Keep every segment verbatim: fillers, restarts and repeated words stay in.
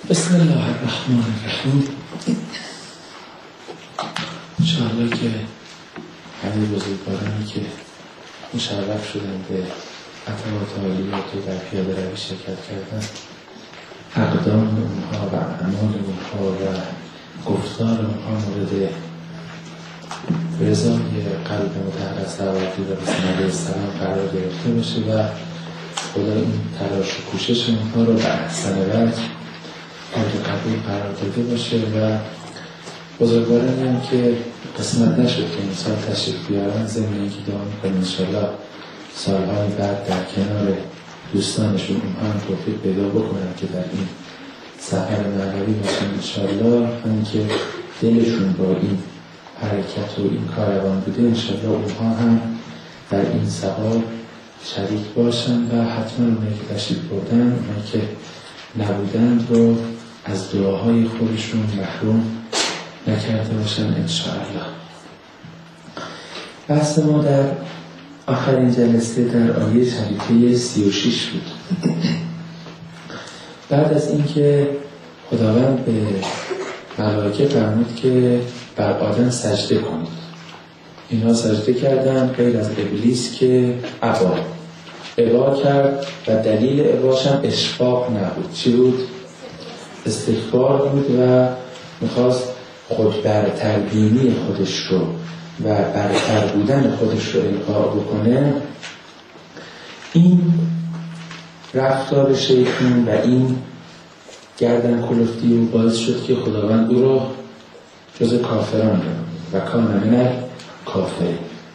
بسم الله الرحمن الرحیم. انشاءالله که همه بزرگوارانی که مشرف شدن به عطوات عالیات و در پیاده روی شرکت کردن، اقدام اونها و اعمال اونها و گفتار اونها مورد رضای قلب مطهر صلواتی و بسم الله السلام قرار گرفته باشه و خدا این تلاش و کوشش اونها رو به احسن وجه مورد قبول قرار داده باشه و بزرگوارانی هم که قسمت نشد که این سال تشریف بیارن، ضمن اینکه دعا می‌کنیم انشاءالله سالهای بعد در کنار دوستانشون اونها هم توفیق پیدا بکنن که در این سفر معنوی باشن انشاءالله، همین که دلشون با این حرکت و این کاروان بوده انشاءالله اونها هم در این سفر شریک باشن و حتما اونایی که تشریف بردن، اونایی که نبودن رو از دعاهای خودشون محروم نکرده باشن انشاءالله. بحث ما در آخرین جلسه در آیه شریفه سی و شش بود. بعد از اینکه خداوند به ملائکه فرمود که بر آدم سجده کنید، اینا سجده کردن غیر از ابلیس که ابا ابا کرد و دلیل اباش هم اشفاق نبود. چی بود؟ استکبار بود و میخواست خود برتربینی خودش رو و برتر بودن خودش رو انکار بکنه. این رفتار شیطان و این گردن کلفتی او باعث شد که خداوند او رو جز کافران رو و کان من کافر.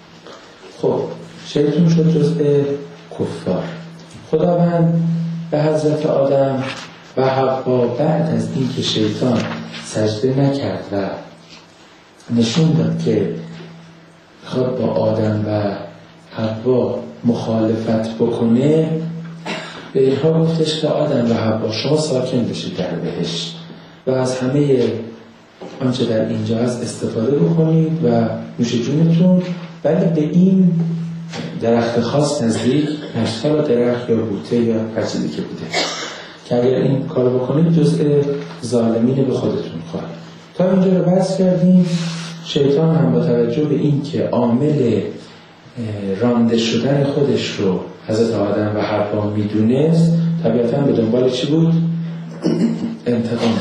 خب شیطان شد جزء کفار. خداوند به حضرت آدم و حوا بعد از این که شیطان سجده نکرد و نشون داد که خود با آدم و حوا مخالفت بکنه، به اینها گفتش که آدم و حوا شما ساکن بشید در بهشت و از همه آنچه در اینجا هست استفاده بکنید و نوش جونتون، ولی به این درخت خاص نزدیک نشتا و درخت یا بوته یا هر چیزی که بوده که اگر این کار بکنید جزء ظالمین به خودتون خواهد. تا اینجا رو بحث کردیم. شیطان هم با توجه به این که عامل رانده شدن خودش رو حضرت آدم و حوا میدونست، طبیعتاً به دنبال چی بود؟ انتقام.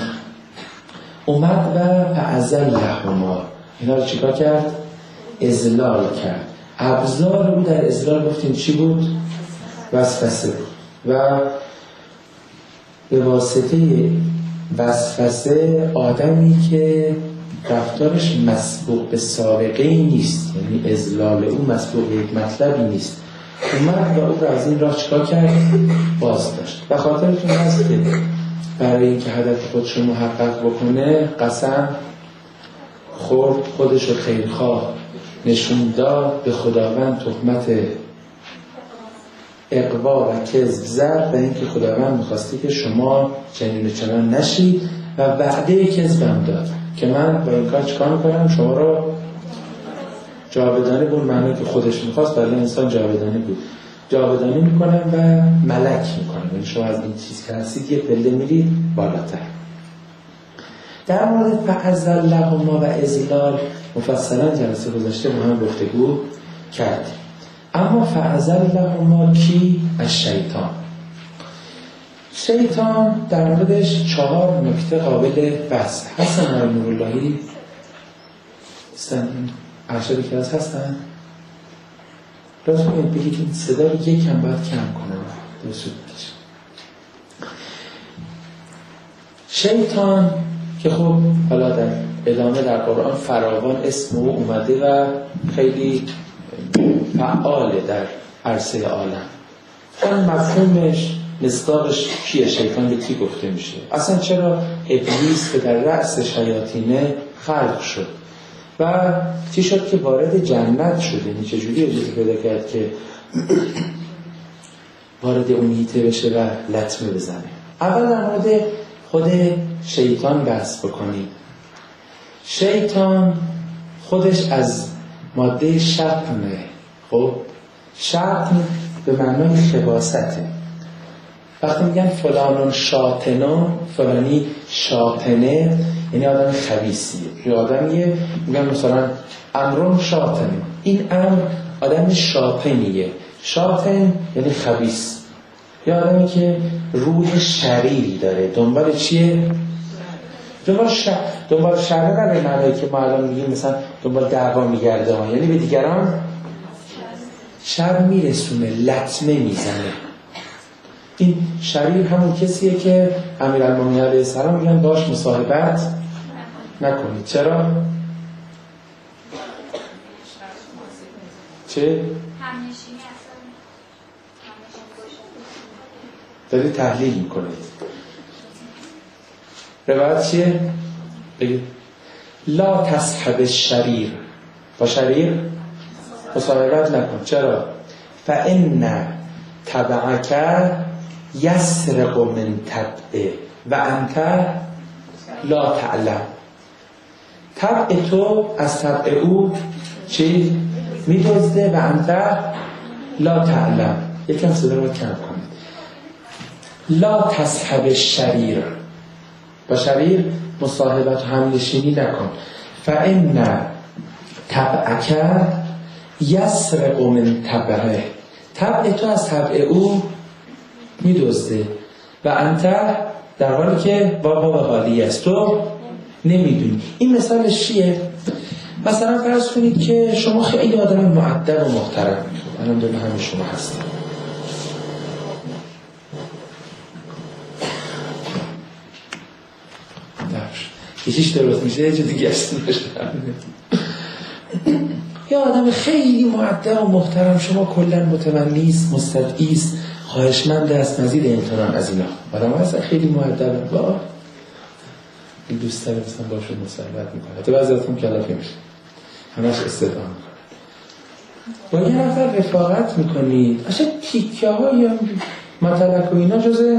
اومد و فأزلهما، اینا رو چیکار کرد؟ اذلال کرد. ابزار رو در اذلال گفتیم چی بود؟ وسوسه بود و به واسطه وسوسه آدمی که رفتارش مسبوق به سابقه ای نیست، یعنی اذلال او مسبوق به یک مطلبی نیست، اومد و او را از این راه چیکار کرد؟ باز داشت. و خاطرتون هست که برای اینکه هدف خودش رو محقق بکنه قسم خورد، خودش رو خیرخواه نشون داد، به خداوند تهمت اغوا و کذب زد و اینکه خداوند می‌خواستی که شما چنین و چنان نشید و وعده کذبم داد که من با این کار چیکار می‌کنم؟ شما رو جاودانه بود، معنی که خودش می‌خواست، برای انسان جاودانه بود، جاودانه می‌کنم و ملک می‌کنم، یعنی شما از این چیز که هستید یک پله میرید بالاتر. در مورد فأزلهما و اذلال مفصلا جلسه گذشته ما هم گفتگو کردیم. اما فأزلهما کی؟ الشیطان. شیطان در موردش چهار نکته قابل بحث. حسن نوراللهی هستن؟ ارشد که از هستن؟ لطفاً بگید این صدا رو یک کم باید کم کنم. درست شد بکشم. شیطان که خب حالا در ادامه در قرآن فراوان اسم او اومده و خیلی فعاله در عرصه عالم. اون مفهومش مصداقش کیه؟ شیطان به کی گفته میشه؟ اصلا چرا ابلیس که در رأس شیاطینه خلق شد و چی شد که وارد جنت شده؟ یعنی چجوری اجازه پیدا کرد که وارد اون هیته بشه و لطمه بزنه؟ اول در مورد خود شیطان بحث بکنید. شیطان خودش از ماده شطنه. خب شطن به معنای خباسته. وقتی میگن فلانون شاطنون، فلانی شاطنه یعنی آدم خبیثیه، یا آدمیه میگن مثلا امرون شاطنه، این امر آدم شاطنیه. شاطن یعنی خبیث، یا آدمی که روح شریری داره. دنبال چیه؟ دنبال شر دنبال شر نه به معنی که ما الان میگیم مثلا دنبال دعوا میگرده ها، یعنی به دیگران شر میرسونه، لطمه میزنه. این شریر همون کسیه که امیرالمومنین علیه السلام میگن باش مصاحبت نکنید. چرا؟ چه؟ داری تحلیل میکنید. روایت چیه؟ بگید لا تصحب الشریر، با شریر مصاحبت نکن. چرا؟ فإن تبعک یسرق من تبعه و انت لا تعلم. طبع تو از طبع او چی؟ میدزده و انت لا تعلم. یکم صدا رو کم کنید. لا تصحب الشریر، با شریر مصاحبت و همنشینی نکن. فإن تبعک یسرق من تبعه، طبع تو از طبع او میدزده و انت در حالی که بابا و حالی است تو نمیدونی. این مثالش چیه؟ مثلا فرض کنید که شما خیلی آدم مؤدب و محترم، الان دو همه شما هستید، کشیش درست میشه یه چه دیگه است یا آدم خیلی مؤدب و محترم، شما کلا متمنیست، مستدعیست، خواهشمند است، مزید امتنان از اینا. آدم هست خیلی مؤدب با این دوست داره مثلا باشون مصاحبت میکنه، حتی بعضی از هم کلافی میشه، همش استدعا میکنه. با یه نفر رفاقت میکنید، اصلا تیکه های یا مطلق و اینا جزه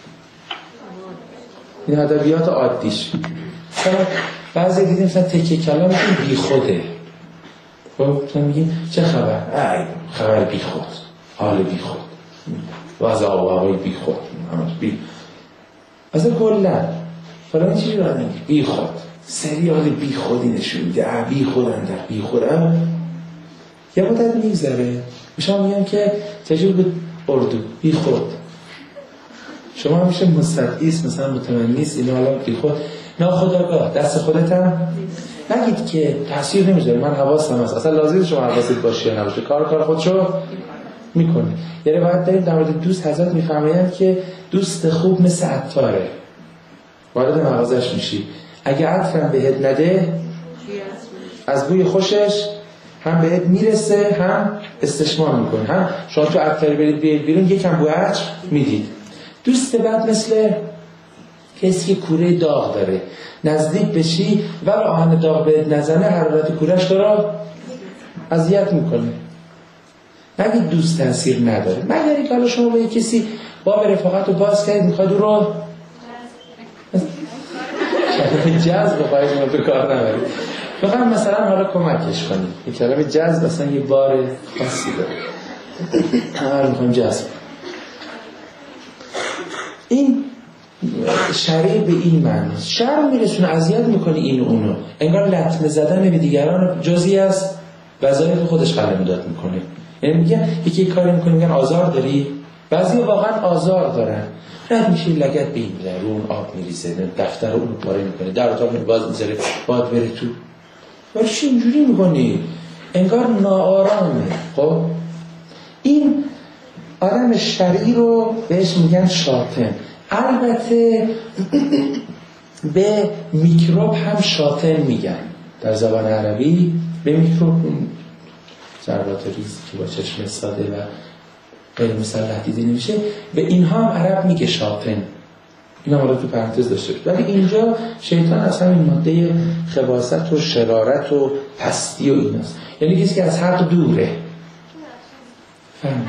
این ادبیات عادیش. بعضی دیدیم مثلا تکه کلام بی خوده، مثلا میگیم چه خبر؟ ای خبر بی خود، حال بی خود، وضع آقای بی خود، همش بی اصلا کلا فلان چیزی رو آدم بی خود، سریال بی خودی نشون میده، بی خودن در بی خودم. یه مدت میگذره میشم میگم که تجربه بود اردو بی خود، شما همیشه مستدعیست، مثلا متمنیست، اینا حالا بی خود ناخودآگاه دست خودت هم نگید که تاثیر نمیذاره، من حواسم هست، اصلا لازم شما حواست باشه یا نباشه، کار کار خودشو میکنه. یه روایت داریم در مورد دوست، حضرت میفرمایند که دوست خوب مثل عطاره، وارد مغازش میشی، اگه عطرم بهت نده از بوی خوشش هم بهت میرسه هم استشمام میکنه، هم شما تو عطاری برید بیاید بیرون یکم بوی عطر میدید. دوست بد مثل کسی که کوره داغ داره، نزدیک بشی و آهن داغ بهت نزنه حرارت کورش داره اذیت میکنه. نگید دوست تاثیر نداره، مگر اینکه حالا شما با یک کسی باب رفاقت رو باز کردید میخواد او رو کلمه جذب بخواهید ما به کار نبرید، بخواهید مثلا حالا کمکش کنید. این کلمه جذب اصلا یه بار خاصی داره، همه رو میخوایم جذب. این شریر به این معنی شر میرسونه، اذیت میکنه این و اونو، انگار لطمه زدن به دیگران جزئی از وظایف خودش قلمداد میکنه. یعنی میگه یکی کاری میکنه میگن آزار داری، بعضی واقعا آزار دارن، رد میشه لگد به این میزنه، رو اون آب میریزه، دفتر اون پاره میکنه، در اتاق باز میذاره باد بره تو، ولی چی اینجوری میکنی؟ انگار ناآرامه. خب این آدم شریر رو بهش میگن شاطن. البته به میکروب هم شاطن میگن در زبان عربی، به میکروب ذرات ریزی که با چشم ساده و غیر مسلح دیده نمیشه، به اینها هم عرب میگه شاطن. این هم حالا تو پرانتز داشته باشه، ولی اینجا شیطان از همین ماده خباثت و شرارت و پستی و ایناست، یعنی کسی که از حق دوره. فهم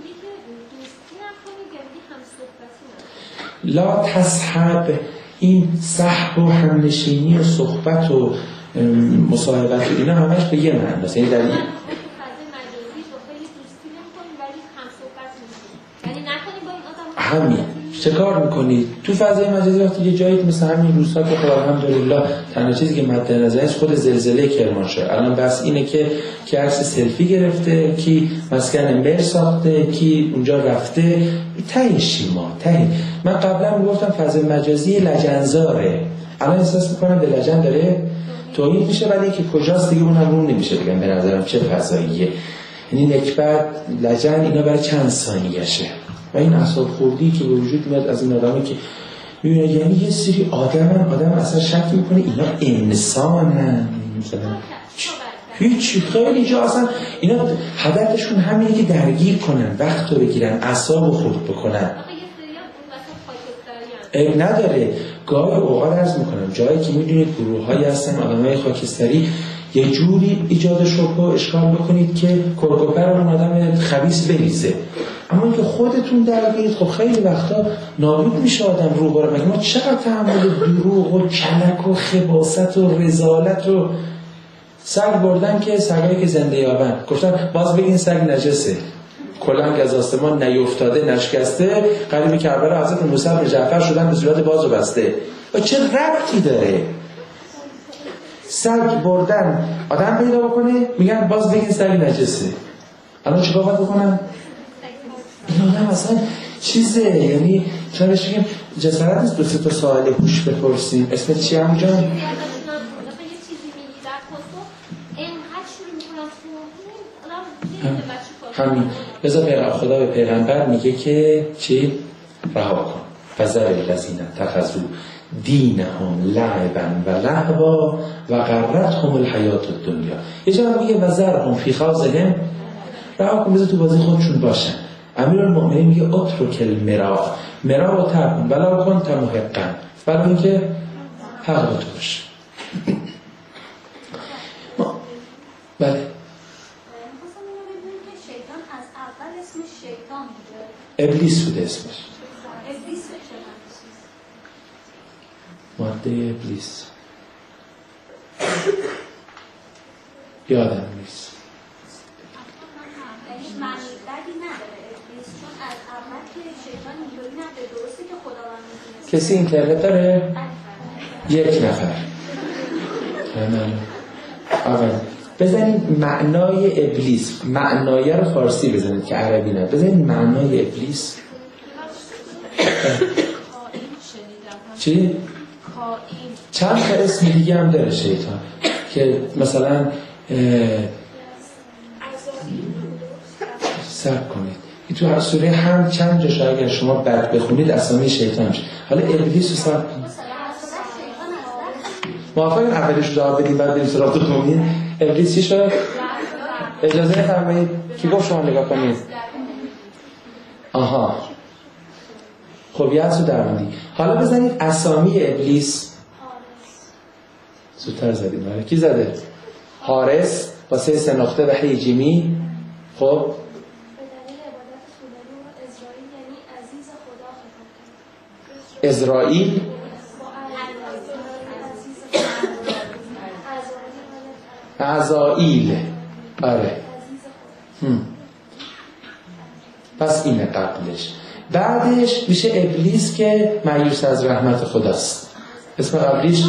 لا تصحب، این صحب و همنشینی و صحبت و مصاحبت و اینا همش به یه معنی است. یعنی در این همین چه کار میکنید تو فضای مجازی؟ وقتی یه جایی مثل همین روزها که خب الحمدلله تنها چیزی که مد نظر است خود زلزله کرمانشاه. الان بس اینه که کی عکس سلفی گرفته، کی مسکن مر ساخته، کی اونجا رفته. ته شیما ته. من قبلا میگفتم فضای مجازی لجنزاره، الان احساس میکنم به لجن داره توهین میشه، ولی که کجاست دیگه اونم رو نمیشه بگم به نظرم چه فضاییه. یعنی نکبت لجن اینا برای چند ثانیه‌شه و این اعصاب خوردی که به وجود میاد از این آدمی که میبینه، یعنی یه سری آدم آدم اصلا شک میکنه اینا انسانن مثلا هیچ خیلی جا اصلا اینا هدفشون همینه که درگیر کنن، وقت رو بگیرن، اعصاب رو خورد بکنن. ای نداره. گاهی اوقات عرض میکنم جایی که میدونید گروه هایی هستن آدمای خاکستری، یه جوری ایجاد شبه و اشکال بکنید که کرکوپر اون آدم خبیث بریزه، اما اینکه خودتون درگیرید خب خیلی وقتا نابود میشه آدم. رو برای مگه ما چقدر تحمل دروغ و کلک و خباثت و رذالت و سگ بردن که سگایی که زنده یابن گفتن باز بگین سگ نجسه، کلنگ از آسمان نیفتاده نشکسته، قریب کربلا حضرت موسی بن جعفر شدن به صورت باز و بسته. و چه ربطی داره؟ سگ بردن آدم پیدا بکنه میگن باز بگین سگ نجسه. الان چیکار باید بکنن؟ این آدم اصلا چیزه، یعنی چرا بهش بگیم جسارت نیست دو سه تا سوال هوش بپرسیم. اسمت چی هم جان؟ همین بذار پیغمبر خدا به پیغمبر میگه که چی؟ رها کن فذر الذین اتخذوا دینهم لعبا و لهوا و غرتهم الحیات الدنیا. یه جا میگه وذرهم فی خوضهم، رها کن بذار تو بازی خودشون باشن. امیرالمؤمنین میگه اترک المرا، مرا و ترکن ولا کنت محقا، ولی اینکه حق با تو باشه. بله ابلیس بوده اسمش، ماده ابلیس یادم نیست. کسی اینترنت داره؟ یک نفر. اول بزنید معنای ابلیس، معنای رو فارسی بزنید که عربی نه، بزنید معنای ابلیس. چی؟ چند تا اسم دیگه هم داره شیطان که مثلا سب کنید تو هر سوره هم چند جاش اگر شما بعد بخونید اسامی شیطان میشه. حالا ابلیس رو سب کنید. موافقین اولش رو جواب بدیم بعد بریم سراغ دومی؟ ابلیس چی شد؟ اجازه فرمایید. کی گفت شما نگاه کنید؟ آها خب یه از رو درموندی. حالا بزنید اسامی ابلیس. زودتر زدیم. حالا کی زده؟ حارس با سه سه نقطه و هی جیمی. خب ازرائیل عزائیل. آره هم. پس اینه قبلش. بعدش میشه ابلیس که مایوس از رحمت خداست. اسم قبلیش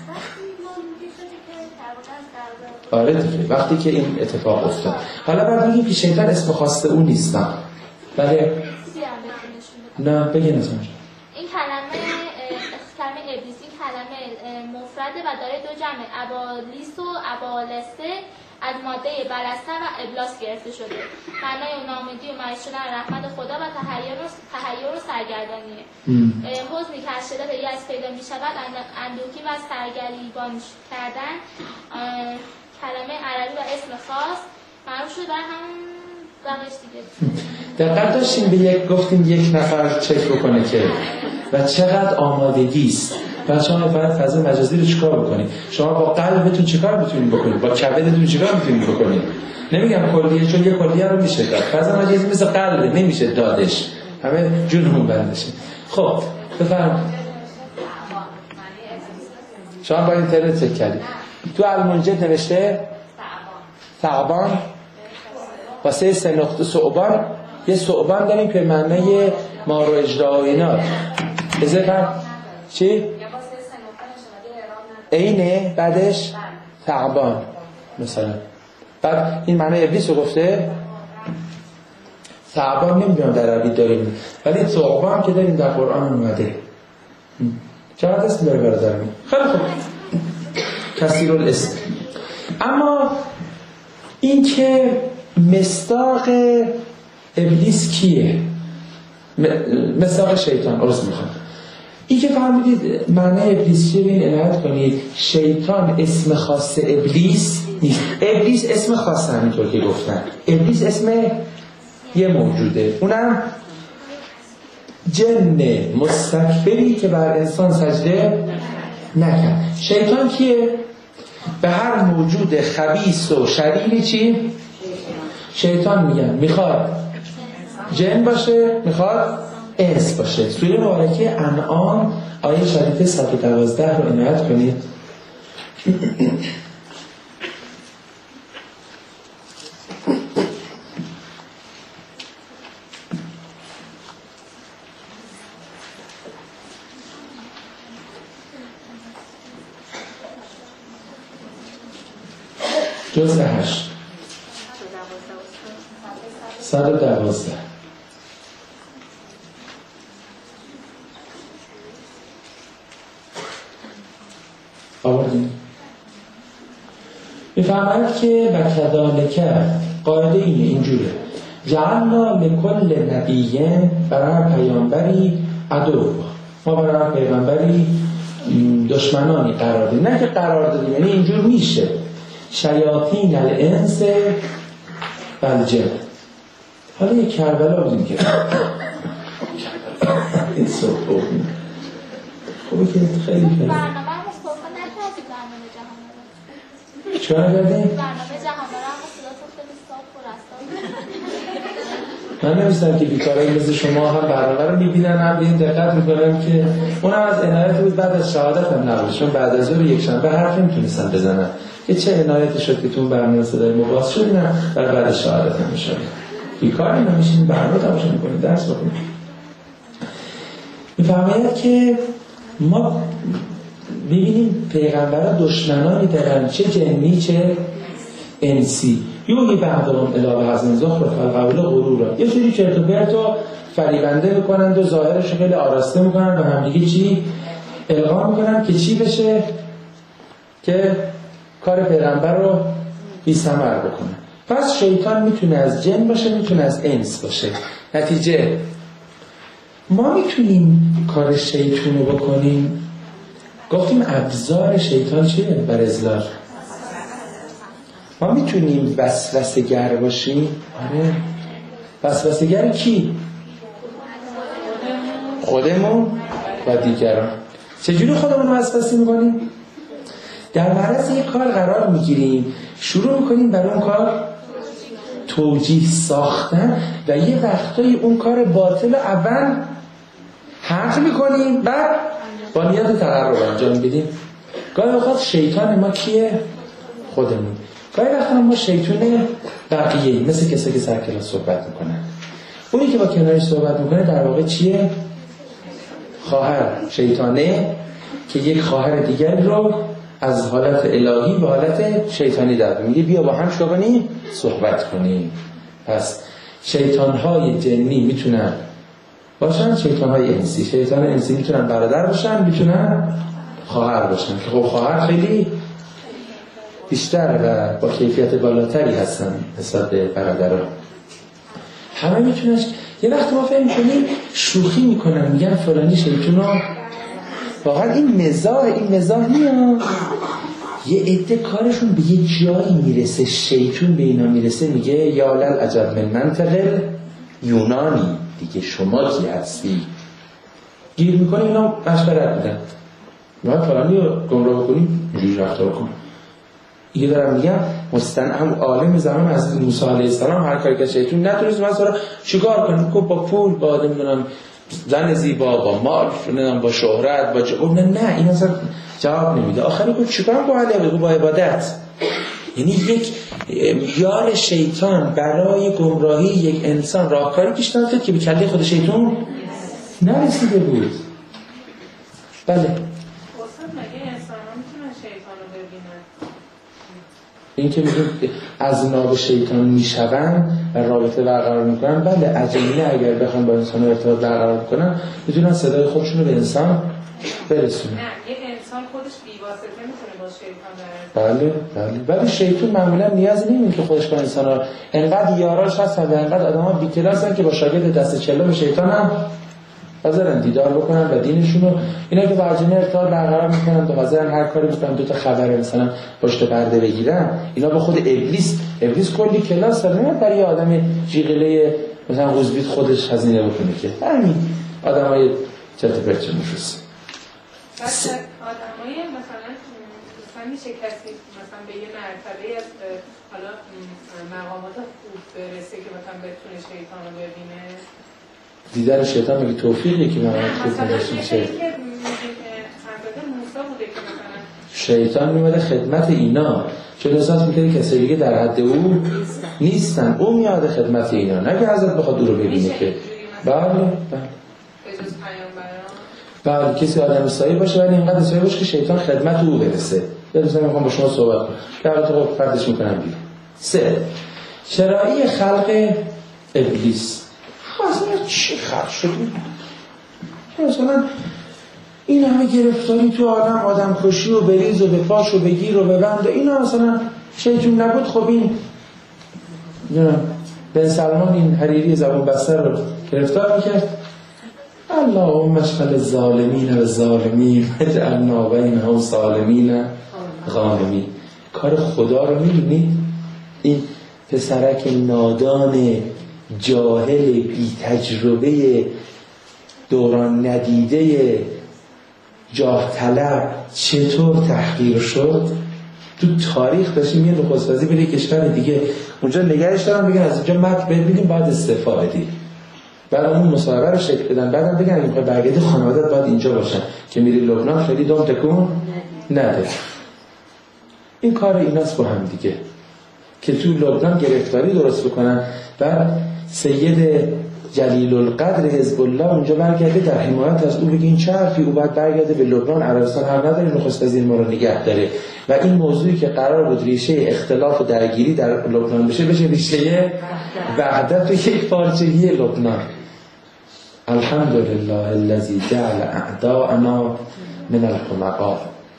آره دیگه وقتی که این اتفاق افتاد. حالا بعد میگیم که شیطان اسم خاص اون نیستم. بله نه بگین اسمش. این کلمه کلمه ابلیس این کلمه مفرده و داره دو جمع، ابالیس و ابالسه، از ماده بلسته و ابلاس گرفته شده. معنای ناامیدی و مایوس شدن رحمت خدا و تحیر و تحیر و سرگردانیه. حزنی که از شدت یأس پیدا می شود، اندوهی و سرگریبان کردن. کلمه عربی و اسم خاص معروف شده در هم بقیش دیگه. دقت داشتیم به یک گفتیم یک نفر چک بکنه که و چقدر آمادگی است. پس شما باید فضا مجازی رو چیکار بکنید؟ شما با قلبتون چیکار میتونید بکنید؟ با کبدتون چیکار میتونید بکنید؟ نمیگم کلیه، چون یه کلیه رو میشه داد. فضا مجازی مثل قلبه نمیشه دادش، همه جونمون بندشه. خب بفرمایید. شما با اینترنت چک کردید تو المنجد نوشته ثعبان با سه سه نقطه ثعبان یه ثعبان داریم که معنی ما رو اجدا و اینا بذار چی؟ اینه بعدش ثعبان مثلا. بعد این معنی ابلیس رو گفته. ثعبان نمیدونم در عربی داریم ولی ثعبان که داریم در قرآن اومده. چقدر اسم داره برادرمی؟ خیلی خوب کثیر الاسم. اما این که مصداق ابلیس کیه؟ مصداق شیطان. عرض میخوام این که فهمیدید معنی ابلیس چیه بین عنایت کنید. شیطان اسم خاص ابلیس نیست. ابلیس اسم خاص همینطور که گفتن. ابلیس اسم یه موجوده، اونم جن مستکبری که بر انسان سجده نکرد. شیطان کیه؟ به هر موجود خبیث و شریری چی؟ شیطان میگن میخواد جن باشه، میخواد انس باشه. سوره مبارکه انعام آیه شریفه صد و دوازده رو عنایت کنید. جزء هشت صد و دوازده. آوردیم میفهمد که بکذالک قاعده اینه، اینجوره جعلنا لکل نبیین برای پیامبری عدو، ما برای پیغمبری دشمنانی قرار دادیم. نه که قرار دادیم یعنی اینجور میشه. شیاطین الانس والجن. حالا یک کربلا بودیم که این صبح بودیم خوبه که خیلی خیلی برنامه هم صبح نکردی برنامه جهان رو چرا نکردیم؟ برنامه جهان رو هم صداتون خیلی صاف و رسان. من نمیستم که بیکارایی مثل شما هم برنامه رو میبینن هم به این دقت میکنم که اونم از عنایت بود بعد از شهادت هم نبود، چون بعد از ظهر یک شنبه حرف نمیتونستم بزنم که چه عنایتی شد که تو اون برنامه صدای مباز شد نه و بعد از شهادت هم میشد. بیکاری نمیشین برنامه تماشا میکنید درس بخونید. میفهمید که ما ببینیم پیغمبرها دشمنانی دارن، چه جنی چه انسی. یوهی بعضهم الی بعض زخرف القول غرورا. یه سری چرت و پرت فریبنده میکنند و ظاهرش خیلی آراسته میکنن و همدیگه چی القا میکنن که چی بشه که کار پیغمبر رو بی ثمر بکنه. پس شیطان میتونه از جن باشه، میتونه از انس باشه. نتیجه ما میتونیم کار شیطان رو بکنیم. گفتیم ابزار شیطان چیه؟ بر اضلال. ما میتونیم وسوسه گر باشیم. آره وسوسه گر کی؟ خودمون و دیگران. چجوری خودمون رو وسوسه میکنیم؟ در معرض یک کار قرار میگیریم، شروع میکنیم برای اون کار توجیه ساختن و یه وقتایی اون کار باطل رو اول حق میکنیم بعد با نیت تقرب انجام میدیم. گاهی اوقات شیطان ما کیه؟ خودمون. گاهی وقتا ما شیطان بقیه مثل کسی که سر کلاس صحبت میکنن. اونی که با کنارش صحبت میکنه در واقع چیه؟ خواهر شیطانه که یک خواهر دیگر رو از حالت الهی به حالت شیطانی در میگه بیا با هم چیکار کنیم؟ صحبت کنیم. پس شیطان‌های جنی میتونن باشن، شیطان‌های انسی. شیطان انسی میتونن برادر باشن، میتونن خواهر باشن که خب خواهر خیلی بیشتر و با کیفیت بالاتری هستن نسبت به برادرها. همه میتونن. یه وقت ما فهم کنیم شوخی میکنن میگن فلانی شیطانو. واقعا این مزاح این مزاح نیه. یه عده کارشون به یه جایی میرسه، شیطان به اینا میرسه میگه یا لل عجب من منطقه یونانی دیگه شما کی هستی؟ گیر میکنه اینا مشورت میدن ما فلانی رو گمراه کنیم اینجوری رفتار کن. یه دارم میگم مستنعم عالم زمان از موسی علیه السلام هر کاری که شیطان نتونست مثلا چیکار کنه؟ گفت با پول با نمیدونم زن زیبا با مال نمیدونم با شهرت با جو... نه نه این اصلا جواب نمیده. آخری گفت چیکار با علیه با عبادت. یعنی یک یار شیطان برای گمراهی یک انسان راهکاری پیشنهاد کرد که به کله خود شیطان نرسیده بود. بله اصلا مگه انسان‌ها میتونن شیطان رو ببینن؟ این که میگه از ناب شیطان میشون و رابطه برقرار میکنن، بله عجله اگر بخوان با انسان ارتباط برقرار کنن میتونن صدای خودشون رو به انسان برسونن. نه یه انسان خودش بی‌واسطه میتونه با شیطان بله بله ولی شیطان معمولا نیازی نمیده که خودش با انسان ها انقدر یاراش هستن و انقدر آدم ها بی کلاس هستن که با شاگرد دست چلم شیطان هم حاضرن دیدار بکنن و دینشونو اینا که با عجله ارتباط برقرار میکنن و حاضرن هر کاری بکنن، دو تا خبر مثلا پشت پرده بگیرن، اینا با خود ابلیس ابلیس کلی کلاس داره، نه برای یه آدم جیغله مثلا حزبیت خودش هزینه بکنه که همین آدمای چرت و پرت میفرسته. مثلا آدمای مثلا مثلا میشه کسی مثلا به یه مرتبه از حالا مقامات خوب برسه که مثلا بتونه شیطان رو ببینه؟ دیدن شیطان میگه توفیقی که من مثلا خودم میشه. حضرت موسی بوده که مثلا شیطان میومده خدمت اینا، چون احساس میکنه کسی دیگه در حد او نیستن، او میاد خدمت اینا، نه که حضرت بخواد او رو ببینه که. بله بله بجز پیامبران بله کسی آدم سایی باشه ولی اینقدر سایی باشه که شیطان خدمت او برسه. بذارید میخوام با شما صحبت کنم که البته خب فردش میکنم بیرون. سه چرایی خلق ابلیس. اصلا چی خلق شده؟ مثلا این همه گرفتاری تو عالم، آدم کشی و بریز و بپاش و بگیر و ببند و اینا، مثلا شیطون نبود خب این بن سلمان این حریری زبون بستر رو گرفتار میکرد. اللهم اشغل الظالمین و ظالمین اجعلنا بینهم سالمین غانمین. کار خدا رو می‌بینید؟ این پسرک نادان جاهل بی تجربه دوران ندیده جاه طلب چطور تحقیر شد؟ تو تاریخ داشتیم یه نخست وزیر بره کشور دیگه اونجا نگهش دارن بگن از اینجا متن بهت میدیم بعد استعفا بدی، بعد اون مصاحبه رو شکل بدن، بعدم بگن اگه میخوای برگردی خانواده‌ات باید اینجا باشن که میری لبنان خیلی دم تکون نده. این کار ایناست با هم دیگه که تو لبنان گرفتاری درست بکنن و سید جلیل القدر حزب الله اونجا برگرده در حمایت از او بگه این چه حرفی، او باید برگرده به لبنان، عربستان حق نداره نخست وزیر ما رو نگه داره و این موضوعی که قرار بود ریشه اختلاف و درگیری در لبنان بشه بشه ریشه وحدت و یک پارچگی لبنان. الحمدلله الذی جعل اعداءنا من الحمقاء.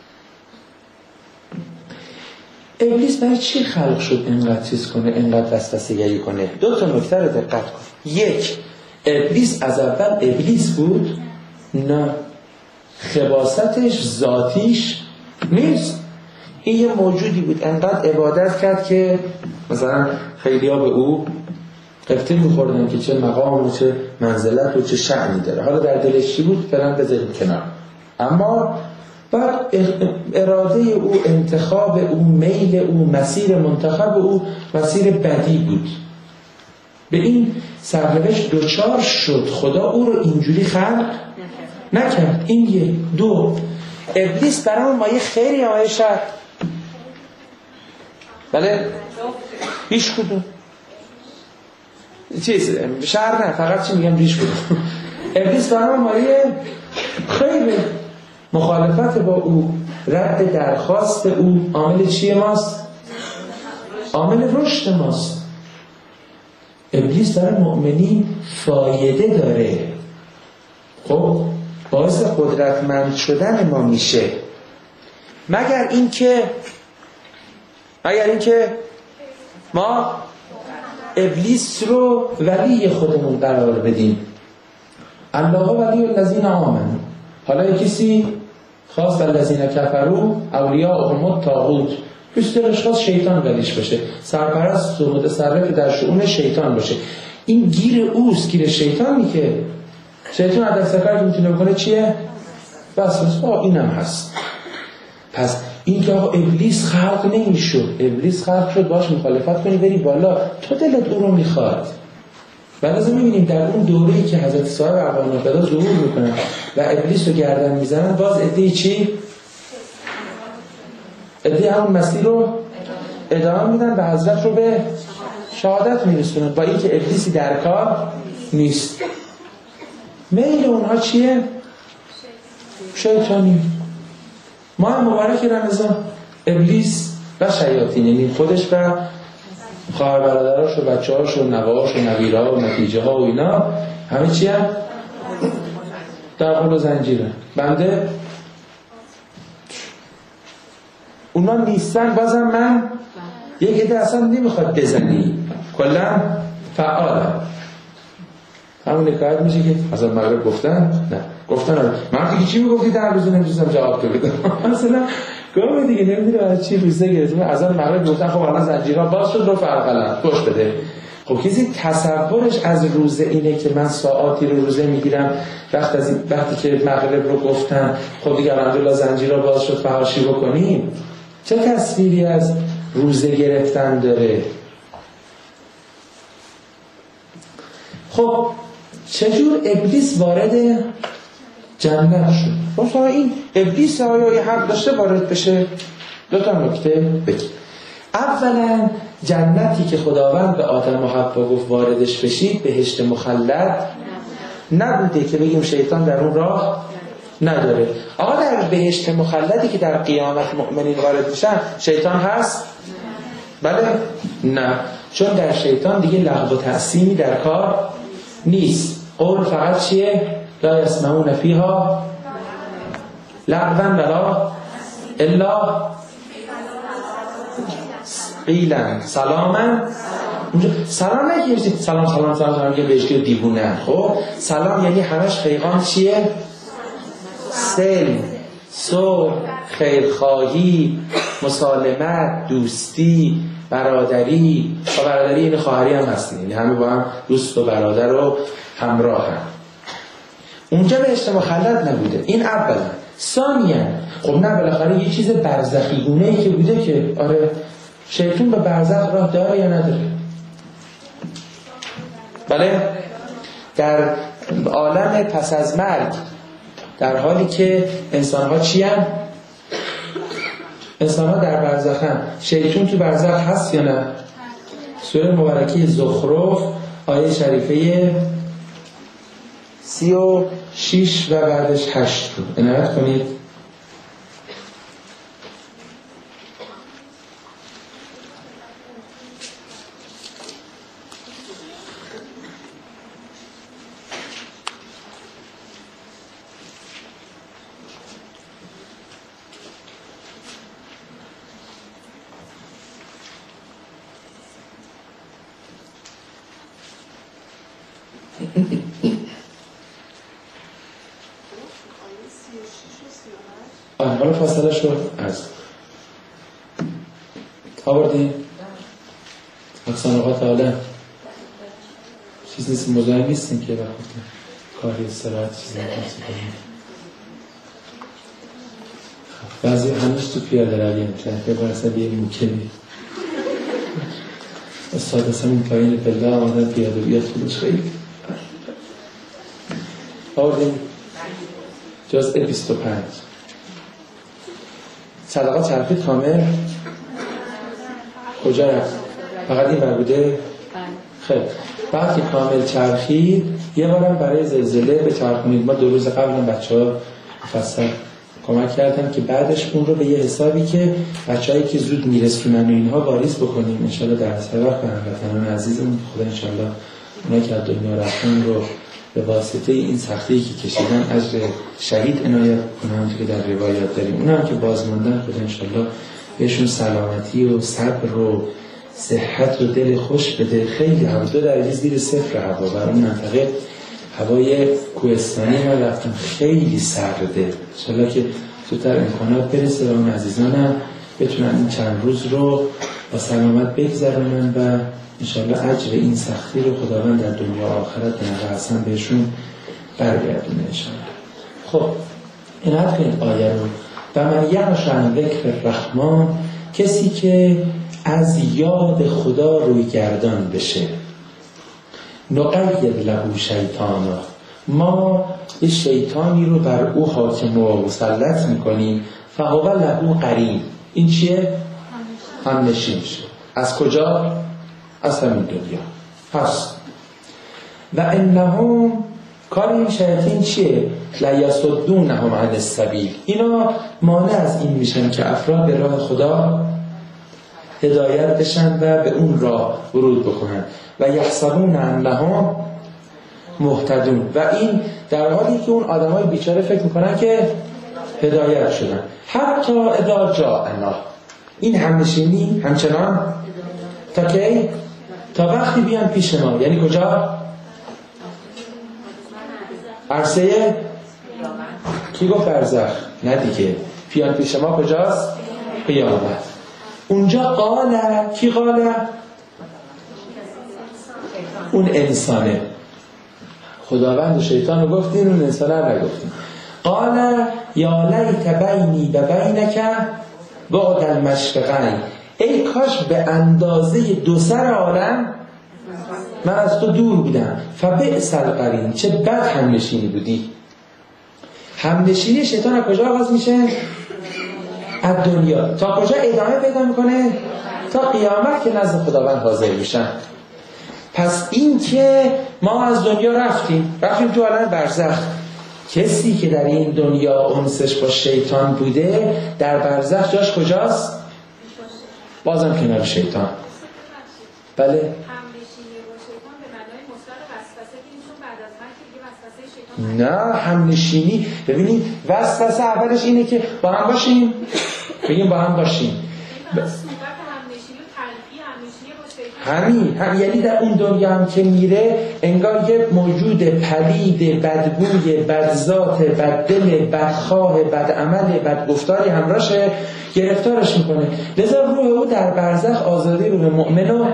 ابلیس برای چی خلق شد اینقدر چیز کنه، اینقدر وسوسه‌گری کنه؟ دو تا نکته رو دقت کن. یک، ابلیس از اول ابلیس بود؟ نه، خباستش ذاتیش نیست. این یه موجودی بود انقدر عبادت کرد که مثلا خیلی ها به او قفطه می‌خوردن که چه مقام و چه منزلت و چه شأنی داره. حالا در دلش چی بود فعلا بذاریم کنار، اما بعد اراده او، انتخاب او، میل او، مسیر منتخب او مسیر بدی بود. به این سرنوشت دوچار شد. خدا او رو اینجوری خلق نکرد. این یک. دو، ابلیس برای ما یه خیری آیه شد. بله؟ بیش کدوم چیز شهر نه، فقط چی میگم بیش کدوم. ابلیس برای ما یه خیلی مخالفت با او، رد درخواست او عامل چیه ماست؟ عامل رشد ماست. ابلیس برای مؤمنین فایده داره، خب باعث قدرتمند شدن ما میشه، مگر اینکه مگر اینکه ما ابلیس رو ولی خودمون قرار بدیم. الله ولی الذین آمنوا. حالا کسی خواست الذین کفروا اولیاءهم الطاغوت، دوست دلش خواست شیطان ولیش بشه، سرپرست و متصرف در شؤون شیطان باشه. این گیر اوست، گیر شیطانی که شیطان از دست کاری که میتونه بکنه چیه؟ بس بس آه اینم هست. پس این که آقا ابلیس خلق نمیشد، ابلیس خلق شد باش مخالفت کنی بری بالا، تو دلت او رو میخواد. بعد از میبینیم در اون دوره‌ای که حضرت صاحب اقوام ناقدا ظهور میکنن و ابلیس رو گردن میزنن، باز عده‌ای چی؟ عده‌ای همون مسیر رو ادامه میدن و حضرت رو به شهادت میرسونن با اینکه ابلیسی در کار نیست. میل اونها چیه؟ شیطانی. ماه مبارک رمضان ابلیس و شیاطین، یعنی خودش و خواهر برادراش و بچه‌هاش و نواهاش و نویرها و نتیجه ها و اینا همه چی هم در قل و زنجیره. بنده اونا نیستن، بازم من یک عده اصلا نمیخواد بزنی، کلا فعالم. همون حکایت میشه که از مغرب گفتن نه گفتن آره من دیگه چی میگفتی در روزه نمیتونستم جواب تو بدم مثلا گفتم دیگه نمیدونم از چی روزه گرفتم از مغرب گفتن خب الان زنجیرها باز شد رو فرقلم خوش بده. خب کسی تصورش از روزه اینه که من ساعاتی رو روزه میگیرم وقت از وقتی که مغرب رو گفتن خب دیگه الحمدلله زنجیرها باز شد فحاشی بکنیم. چه تصویری از روزه گرفتن داره؟ خب چجور ابلیس وارد جنت شد؟ مثلا این ابلیس آیا یه حق داشته وارد بشه؟ دو تا نکته بگیم. اولا جنتی که خداوند به آدم و حوا گفت واردش بشید بهشت مخلد نبوده که بگیم شیطان در اون راه نداره. آقا در بهشت مخلدی که در قیامت مؤمنین وارد میشن شیطان هست؟ بله؟ نه، چون در شیطان دیگه لغو و تعصیمی در کار نیست. قول فقط چیه؟ لا یسمعون فیها لغوا ولا الا قیلا سلاما. سلام نگیرید سلام سلام سلام سلام که بهش که دیوونه. خب سلام یعنی همش پیغام چیه؟ سلم، صلح، خیرخواهی، مسالمت، دوستی، برادری. و برادری این خواهری هم هستیم، یعنی همه با هم دوست و برادر و همراه هم. اونجا به اجتماع خلد نبوده. این اولا. ثانیا خب نه بالاخره یه چیز برزخی گونه ای که بوده که آره شیطان به برزخ راه داره یا نداره؟ بله؟ در عالم پس از مرگ در حالی که انسان‌ها چی هم؟ انسان‌ها در برزخ هم. شیطان تو برزخ هست یا نه؟ سوره مبارکه زخرف آیه شریفه سی و شیش و بعدش هشت رو عنایت کنید. حالا فاصله شد از آوردیم اقسان اوقات حالا چیز نیست مزاحم نیستیم که وقت کاری استراحت چیزی نکنیم. بعضی هنوز تو پیاده روی امتحان که برسه بیه موکلی استاد اصلا این پایین پله آمدن پیاده بیاد خودش خیلی آوردیم جزء بیست و پنج صدقات چرخید کامل کجا رفت؟ فقط این بر بوده؟ خیلی بعد که کامل چرخید یه بارم برای زلزله به چرخونید. ما دو روز قبل هم بچه ها مفصل کمک کردن که بعدش اون رو به یه حسابی که بچه هایی که زود میرسونن و اینها واریز بکنیم انشالله در اثر وقت به هموطنان عزیزمون خدا انشالله اونایی که از دنیا رفتن رو به واسطه این سختی که کشیدن اجر شهید عنایت کنه. همونطور که در روایات داریم اونا هم که باز موندن خدا انشالله بهشون سلامتی و صبر و صحت و دل خوش بده. خیلی هم دو درجه زیر صفر هوا بر اون منطقه هوای کوهستانی ما رفتن خیلی سرده. انشالله که زودتر امکانات برسه و اون عزیزانم بتونن این چند روز رو با سلامت بگذرونن و انشاءالله اجر این سختی رو خداوند در دنیا و آخرت به نفع حسن بهشون برگردونه انشاءالله. خب این حد کنید آیه رو. و من یعش عن ذکر الرحمن، کسی که از یاد خدا روی گردان بشه، نقید له شیطانا، ما یه شیطانی رو بر او حاکم و مسلط میکنیم، فهو له قرین. این چیه؟ هم نشین شه. از کجا؟ از همین دنیا هست. و انهم، کار این شیاطین چیه؟ لیصدونهم عن السبیل، اینا مانع از این میشن که افراد به راه خدا هدایت بشن و به اون راه ورود بکنن. و یحسبون انهم مهتدون، و این در حالی که اون آدمای بیچاره فکر میکنن که هدایت شدن. حتی اذا جاءنا، این همنشینی همچنان تا کی؟ تا وقتی بیان پیش ما. یعنی کجا؟ عرصه کی گفت برزخ؟ نه دیگه، بیان پیش ما کجاست؟ قیامت. اونجا قاله، کی قاله؟ اون انسانه. خداوند و شیطان رو گفتین، اون انسانه رو نگفتین. قاله یا لیت بینی و بینک بعد المشرقین، ای کاش به اندازه دو سر عالم من از تو دور بودم. فبئس القرین، چه بد همنشینی بودی. همنشینی شیطان از کجا آغاز میشه؟ از دنیا. تا کجا ادامه پیدا میکنه؟ تا قیامت که نزد خداوند حاضر میشن. پس این که ما از دنیا رفتیم رفتیم تو عالم برزخ. کسی که در این دنیا انسش با شیطان بوده، در برزخ جاش کجاست؟ بازم کنار شیطان. بله. نه، همنشینی. ببینید وسوسه اولش اینه که با هم باشیم، بگیم با هم باشیم. ب... همین هم، یعنی در اون دنیا هم که میره انگار یه موجود پلید، بدبوی، بدذات، بددل، بدخواه، بدعمل، بدگفتاری همراهشه، گرفتارش میکنه. لذا روح او در برزخ آزادی روح مؤمن و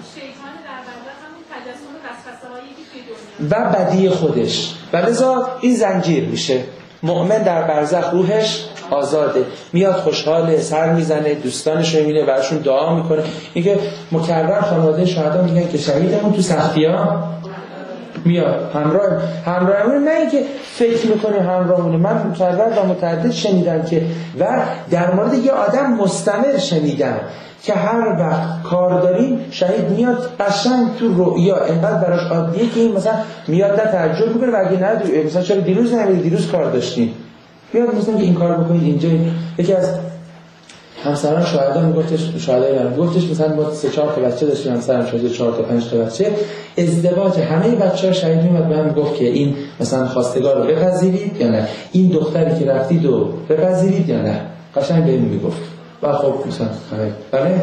و بدی خودش، و لذا این زنجیر میشه. مؤمن در برزخ روحش آزاده، میاد خوشحاله، سر میزنه، دوستانش رو میبینه، براشون دعا میکنه. میگه مکرر خانواده شهدا میگن که شهیدمون تو سختی‌ها میاد همراه همراهمون، نه اینکه فکر میکنه همراهمونه. من مکرر و متعدد شنیدم که، و در مورد یه آدم مستمر شنیدم که هر وقت کار داریم شهید میاد قشنگ تو رؤیا، انقدر براش عادیه که این مثلا میاد نه تعجب میکنه و اگه نه مثلا چرا دیروز نمیدی، دیروز کار داشتیم، میاد مثلا که این کار بکنید اینجا. یکی از همسران شهدا میگفتش، شهدای من گفتش مثلا ما سه چهار تا بچه داشتیم، همسرم شده چهار تا پنج تا بچه، ازدواج همه بچه‌ها شهید میومد به من گفت که این مثلا خواستگار رو بپذیرید یا نه، این دختری که رفتید رو بپذیرید یا نه. قشنگ بهم میگفت. و خب مثلا بله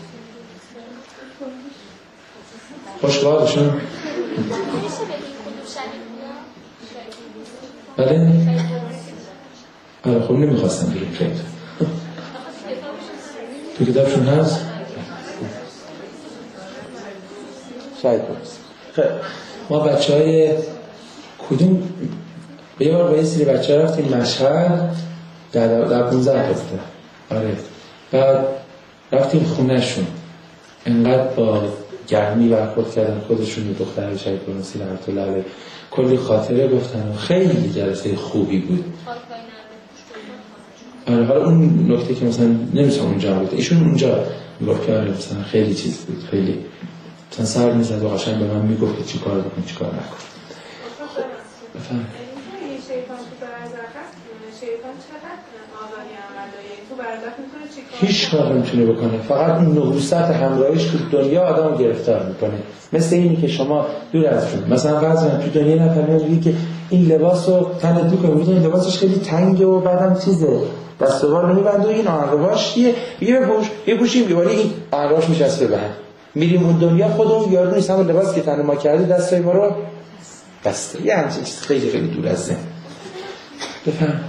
خوشبالشون بله آره خب نمیخواستم بگیم خیلی تو کتابشون هست شاید برست. خیلی ما بچه های کدوم به یه بار با یه سری بچه ها رفتیم مشهد در, در پونزده هفته. آره بعد رفتیم خونهشون، انقدر با گرمی برخورد کردن خودشون و دختر شهید برنسی رحمت الله علیه، کلی خاطره گفتن و خیلی جلسه خوبی بود. آره حالا اون نکته که مثلا نمیشه اونجا بود، ایشون اونجا میگفت که آره مثلا خیلی چیز بود، خیلی مثلا سر میزد و قشنگ به من میگفت که چی کار بکن چی کار نکن. بفهم هیچ کار نمیتونه بکنه، فقط اون نحوست همراهیش تو دنیا آدم گرفتار میکنه. مثل اینی که شما دور ازشون مثلا فرض کنید تو دنیا نفر میگه که این لباسو تنت میکنه، میگه این لباسش خیلی تنگه و بعدم چیزه دستوار رو میبنده و این آهنرباش چیه، یه بپوش یه پوشیم بیواری این آهنرباش میچسبه به هم. میریم اون دنیا خودمون یارو نیست، همون لباس که تن ما کرده دستای ما رو بسته. یه همچین چیز خیلی خیلی دور از ذهن. بفهم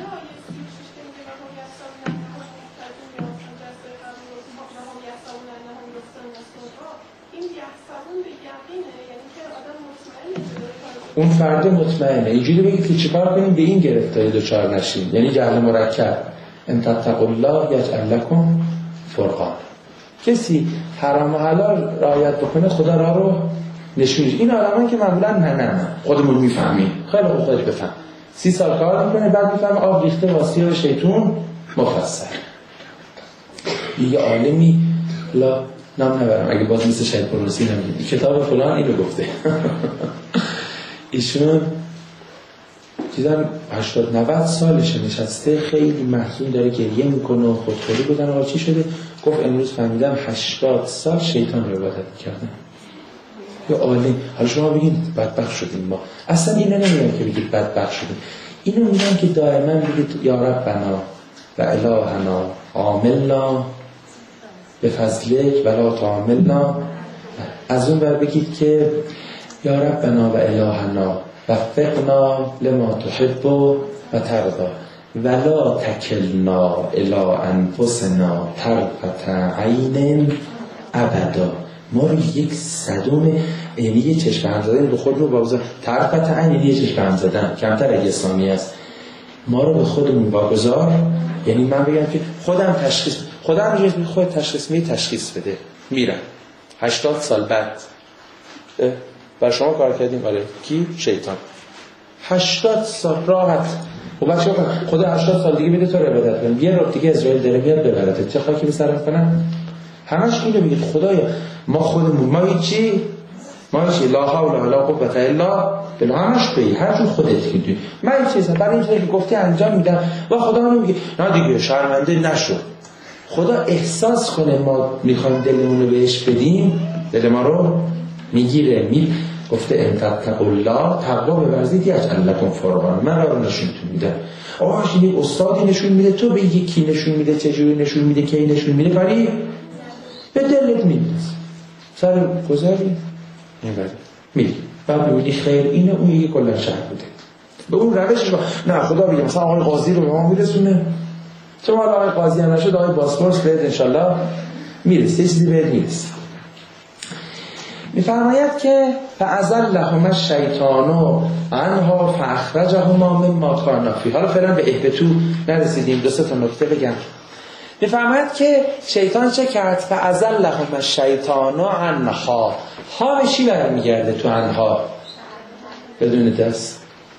اون فرد مطمئنه. اینجوری بگید که چیکار کنیم به این گرفتاری دچار نشیم، یعنی جهل مرکب. ان تتقوا الله یجعل لكم فرقان. کسی حرام و حلال رعایت بکنه خدا راه رو نشون میده. این آدمایی که معمولا نه نه خودمون میفهمیم، خیلی خوب خودش بفهم، سی سال کار میکنه بعد میفهمه آب ریخته واسه شیطون مفصل. یه عالمی لا نام نبرم اگه باز مثل شهید پروسی نمیگیم کتاب فلان اینو گفته. ایشون دیدم هشتاد نود سالشه نشسته خیلی محزون داره گریه میکنه و خودخوری بودن. آقا چی شده؟ گفت امروز فهمیدم هشتاد سال شیطان رو عبادت کردن. یا عالی. حالا شما بگید بدبخت شدیم ما. اصلا اینو نمیگم که بگید بدبخت شدیم، اینو میگم که دائما بگید یا ربنا و الهنا عاملنا به فضلک ولا تعاملنا. از اون بر بگید که یا ربنا و الهنا وفقنا لما تحب و ترضا ولا تکلنا الی انفسنا طرفة عین ابدا. ما رو یک صدم یعنی یه چشم هم زدن به خود رو واگذار. طرفة عین یعنی یه چشم هم زدن، کمتر اگه اسلامی است. ما رو به خودمون واگذار یعنی من بگم که خودم تشخیص خودم میگم خود تشخیص می تشخیص بده میرم هشتاد سال بعد بر شما کار کردیم. آره کی؟ شیطان. هشتاد سال راحت. و بچه ها خدا هشتاد سال دیگه میده تو رو عبادت کنم، یه رب دیگه اسرائیل داره میاد ببرته، چه خاکی به سرم کنم؟ همش اینو میگید خدایا ما خودمون ما هیچی ما هیچی لا حول ولا قوة الا بالله. همش بی هر جور خودت میدونی. من این چیزا برای اینکه که گفتی انجام میدم و خدا نمیگه نه دیگه شرمنده نشو. خدا احساس کنه ما میخوایم دلمون رو بهش بدیم، دل ما رو میگیره. می گفته ان تتقوا الله تقوا بورزید یجعل لکم فرقانا. من رو نشونتون میدم. آقا این استادی نشون میده، تو به یکی نشون میده، چجوری نشون میده، کی نشون میده، کاری به دلت میاد. سر گذاری اینوری میری بعد میگی خیر اینه، اون یکی کلا شهر بوده به اون روشش با. نه خدا بگه مثلا آقای قاضی رو به ما میرسونه، چون حالا آقای قاضی هم نشد آقای باسپورس بهت انشالله میرسه، چیزی بهت میرسه. میفرماید که فأزلهما الشیطان عنها فاخرجهما مما کانا فیه. حالا فعلا به اهبتو نرسیدیم، دو سه تا نکته بگم. میفرماید که شیطان چه کرد؟ فأزلهما الشیطان عنها. ها به چی برمیگرده تو عنها؟ بدون دست.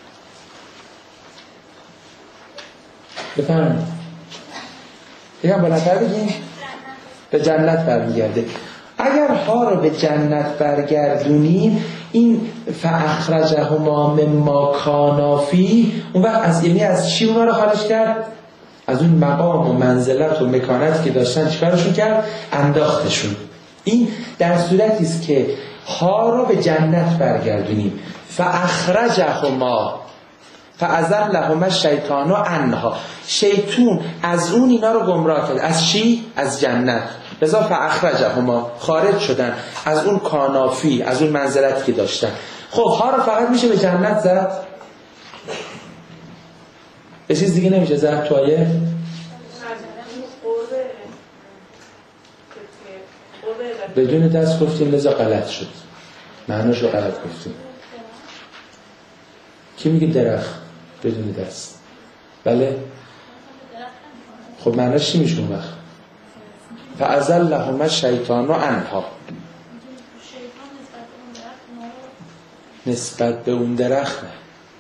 بفرمایید دیگه بلندتر بگیم. به جنت برمیگرده. اگر ها رو به جنت برگردونیم این فاخرجهما مما کانا فیه، اون وقت از یعنی از چی اونا رو خارج کرد؟ از اون مقام و منزلت و مکانت که داشتن چیکارشون کرد؟ انداختشون. این در صورتی است که ها رو به جنت برگردونیم. فاخرجهما فأزلهما الشیطان عنها. شیطون از اون اینا رو گمراه کرد. از چی؟ از جنت. لذا فاخرجهما خارج شدن از اون کانافی، از اون منزلتی که داشتن. خب ها رو فقط میشه به جنت زد؟ به چیز دیگه نمیشه زد تو آیه؟ بدون دست گفتیم لذا غلط شد، معناش رو غلط گفتیم. کی میگه درخت بدون دست؟ بله خب معناش چی میشه اون وقت؟ فأزلهما الشیطان عنها. نسبت به اون درخت نه.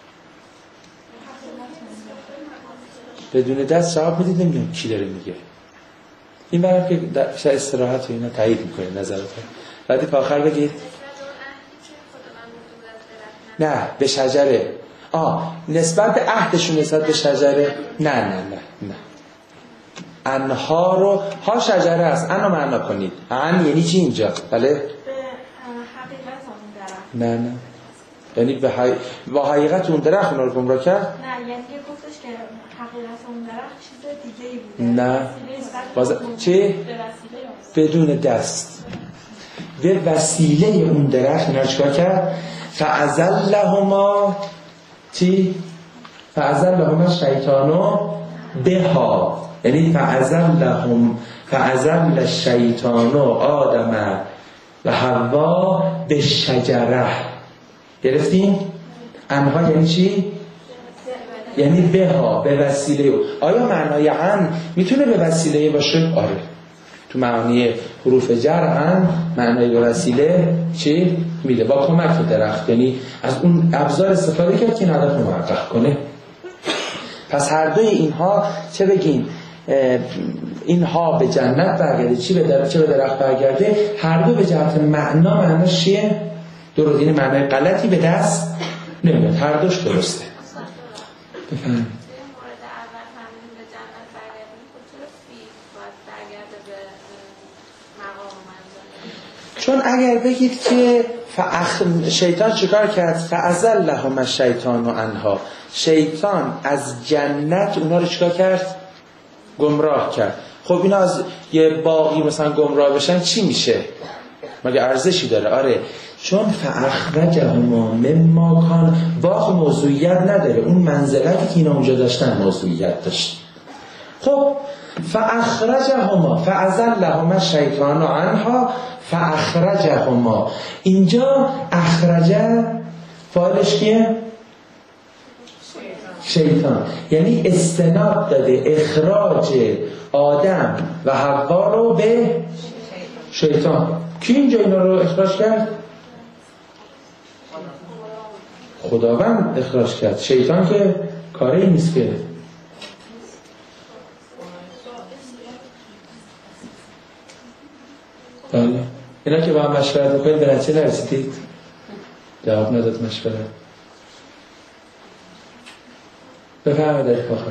بدون دست جواب بدید نمیدونم کی داره میگه. این برام که در استراحت و اینا تایید میکنه نظرات. بعد که آخر بگید نه به شجره. آه نسبت به عهدشون نسبت به شجره. نه نه نه نه انها رو ها شجره است. انو معنا کنید. ان یعنی چی اینجا؟ بله به حقیقت اون درخت. نه نه یعنی به حی... با حقیقت اون درخت اونا رو گمراه کرد؟ نه یعنی گفتش که حقیقت اون درخت چیز دیگه ای بوده. نه باز... چی؟ بدون دست به وسیله اون درخت اینا چیکار کرد؟ فأزلهما چی؟ فأزلهما الشیطان بها، یعنی فأزلهم فأزل الشیطان آدم و حوا به شجره. گرفتین؟ انها یعنی چی؟ یعنی بها به وسیله. آیا معنای عن میتونه به وسیله باشه؟ آره تو معنی حروف جر عن معنای به وسیله چی؟ میده با کمک درخت، یعنی از اون ابزار استفاده کرد که هدف محقق کنه. پس هر دوی اینها چه بگیم؟ اینها به جنت برگرده چی به درخت چه به درخت برگرده، هر دو به جهت معنا معناش چیه؟ درست، این معنای غلطی به دست نمیاد، هر دوش درسته. بفهم. چون اگر بگید که فأخ... شیطان چیکار کرد؟ فأزلهم الشیطان عنها، شیطان از جنت اونا رو چیکار کرد؟ گمراه کرد. خب اینا از یه باقی مثلا گمراه بشن چی میشه؟ مگه ارزشی داره؟ آره، چون فأخرجهما مما کان، باغ موضوعیت نداره، اون منزلتی که اینا اونجا داشتن موضوعیت داشت. خب فأخرجهما فأزلهما الشیطان عنها فأخرجهما، اینجا اخرجه فاعلش کیه؟ شیطان. یعنی استناد داده اخراج آدم و حوا رو به شیطان. کی اینجا اینا رو اخراج کرد؟ خداوند اخراج کرد. شیطان که کاری نیست که. بله، اینا که با هم مشورت میکنید به نتیجه نرسیدید؟ جواب نداد مشورت. بفرمایید در آخر.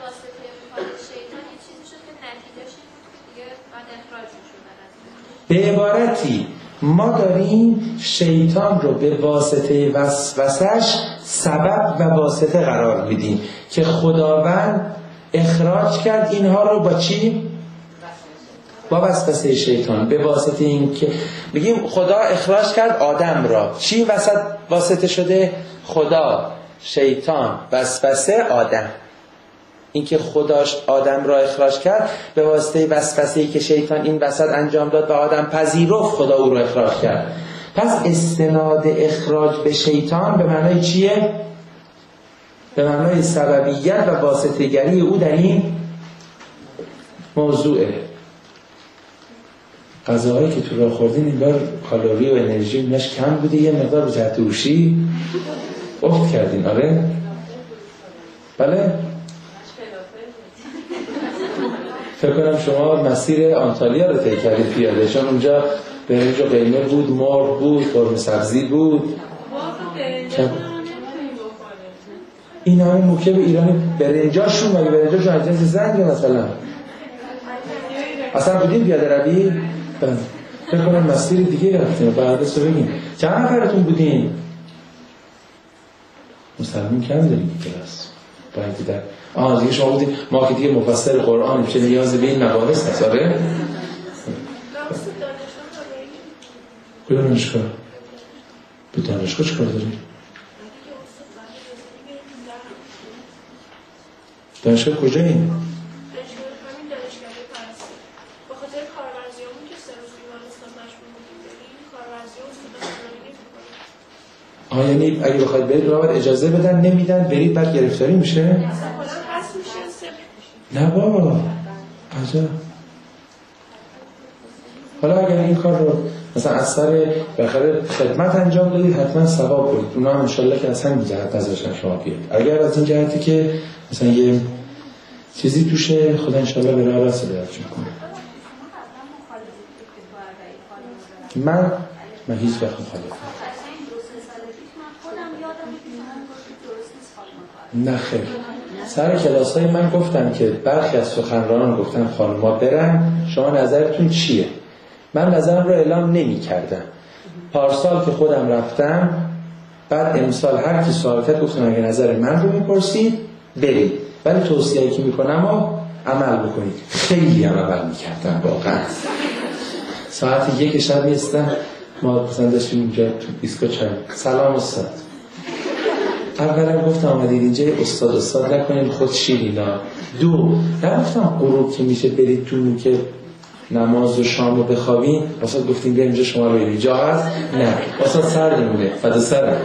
به عبارتی ما داریم شیطان رو به واسطه وسوسش سبب و واسطه قرار میدیم که خداوند اخراج کرد اینها رو با چی؟ با وسوسه شیطان. به واسطه این که بگیم خدا اخراج کرد آدم را، چی وسط واسطه شده؟ خدا، شیطان، وسوسه، آدم. این که خداش آدم را اخراج کرد به واسطه وسوسه‌ای که شیطان این وسط انجام داد و آدم پذیرفت خدا او را اخراج کرد. پس استناد اخراج به شیطان به معنای چیه؟ به معنای سببیت و واسطه‌گری او در این موضوعه. غذاهایی که تو راه خوردین این بار کالری و انرژی اونش کم بوده، یه مقدار به جهت هوشی افت کردین. آره؟ بله؟ فکر کنم شما مسیر آنتالیا رو طی کردید پیاده، چون اونجا برنج و قیمه بود، مرغ بود، قرمه سبزی بود. این همه موکب ایرانی برنجاشون مگه برنجاشون از جنس زنگه مثلا؟ اصلا بودین پیاده روی؟ فکر کنم مسیر دیگه رفتیم. بعدش رو بگیم چند نفرتون بودین؟ مسلمون کم داریم کلاس باید دیدن. آه دیگه شما بودین. ما که دیگه مفسر قرآن چه نیاز به این مباحث هست. آره؟ به دانشگاه به دانشگاه چه کار داریم؟ دانشگاه کجاییم؟ آه یعنی اگه بخواید برید رو باید اجازه بدن، نمیدن برید بعد گرفتاری میشه؟ نه بابا عجب. حالا اگر این کار رو مثلا از سر بخیر خدمت انجام دادید حتما ثواب کنید، اونا هم انشالله که از همین جهت ازشن شما بیاد. اگر از این جهتی که مثلا یه چیزی توشه خدا انشالله به راه راست درچون کنه. من من هیچ وقت مخالفم نه خیر. سر کلاس های من گفتم که برخی از سخنرانان گفتن خانوما برن، شما نظرتون چیه؟ من نظرم رو اعلام نمی کردم. پارسال که خودم رفتم، بعد امسال هر کی سوال کرد گفتم اگه نظر من رو میپرسید برید، ولی توصیه‌ای که میکنم رو عمل بکنید. خیلی هم عمل میکردم واقعا. ساعت یک شب میستم، ما مثلا داشتیم اینجا تو بیسکو چای. سلام استاد. اولا گفتم آمدید اینجا استاد استاد نکنیم خود شیرینا. دو نگفتم غروب که میشه برید تو که نماز و شام رو بخوابین. استاد گفتیم بیا اینجا شما رو برید جا هست؟ نه استاد سر نمونه فدا سر.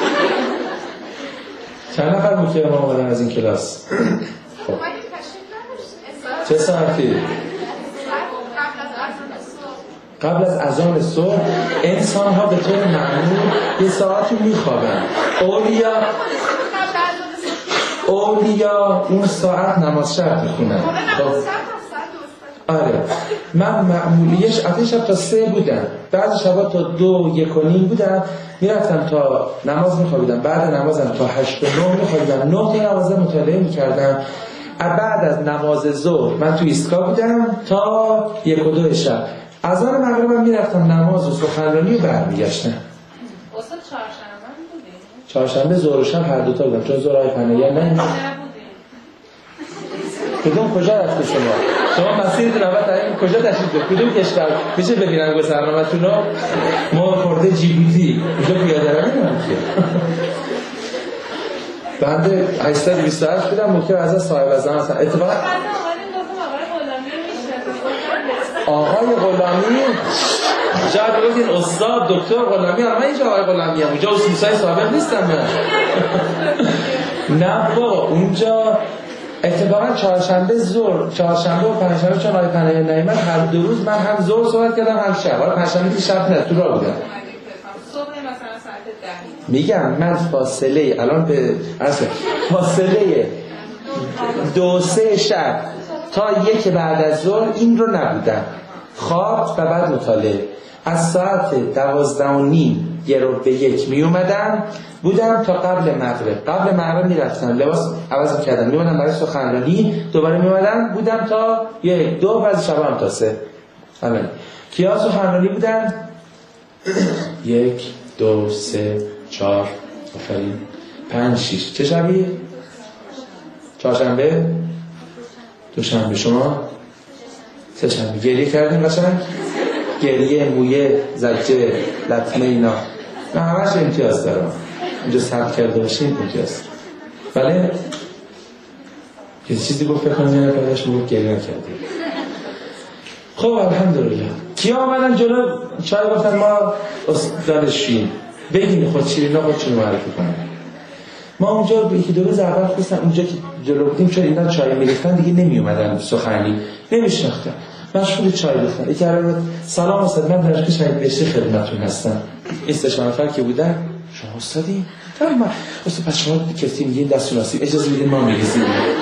چند نفر بود که ما آمدن از این کلاس؟ خب چه ساعتی؟ قبل از اذان صبح انسان ها به طور معمول یه ساعتی میخوابن. اولیا اولیا اون ساعت نماز شب میخونن. آره من معمولیش از شب تا سه بودم، بعضی شبا تا دو یک و نیم بودم، میرفتم تا نماز میخوابیدم، بعد نمازم تا هشت و نه میخوابیدم، نه تا نماز مطالعه میکردم. بعد از نماز ظهر من تو ایستگاه بودم تا یک و دو شب. از آن مغربم میرفتم نماز و سخنرانی و برمیگشتم. استاد چهارشنبه بودی؟ چهارشنبه ظهر و شب هر دو تا بودم، چون ظهر های پناهی نه کدوم کجا رفته شما؟ شما مسیرتون اول تعیین کجا تشریف دارید؟ کدوم کشور؟ میشه ببینم گذرنامه‌تون رو؟ ما خورده جیبوتی اونجا پیاده روی نمی‌کنه. بنده هشتصد و بیست و هشت بودم، ممکن از صاحب از زمان هستم. اتفاقا آقای غلامی شاید بگید استاد دکتر غلامی، من اینجا آقای غلامی ام، اونجا اسموسای سابق نیستم من. نه با اونجا اتفاقا چهارشنبه ظهر، چهارشنبه و پنجشنبه چون آقای پناهی نیامد هر دو روز من هم ظهر صحبت کردم هم شب. حالا پنجشنبه که شب نه تو راه بودم. میگم من فاصله الان به اصلا فاصله دو سه شب تا یک بعد از ظهر این رو نبودم، خواب و بعد مطالعه. از ساعت دوازده و نیم یه رو به یک می اومدم بودم تا قبل مغرب. قبل مغرب میرفتم لباس عوض میکردم میومدم برای سخنرانی، دوباره میومدم بودم تا یک دو بعد شب هم تا سه. الان کیا سخنرانی بودن؟ یک دو سه چهار آفرین پنج شیش. چه شبی؟ چهارشنبه دوشنبه. شما سه شنبه گریه کردیم قشنگ؟ گریه مویه زجه لطمه اینا نه همش امتیاز دارم اینجا ثبت کرده باشین امتیاز. بله یه چیزی گفت بکنم یه نفردش میگفت گریه نکرده. خب الحمدلله. کیا آمدن جلو چای گفتن ما دانشجوییم بگین خود شیرینا خودشون رو معرفی کنن. ما اونجا یکی دو روز اول خواستم اونجا که جلو بودیم چون اینا چای میریختن دیگه نمی اومدن سخنی نمیشناختن، مشغول چای گفتن. یکی عربت سلام استاد من دانشگاه شهید بهشتی خدمتتون هستم. استش منفر که بودن شما استادی؟ تمام استاد پس شما کسی میگین دستورسی اجازه بدین ما میریزیم.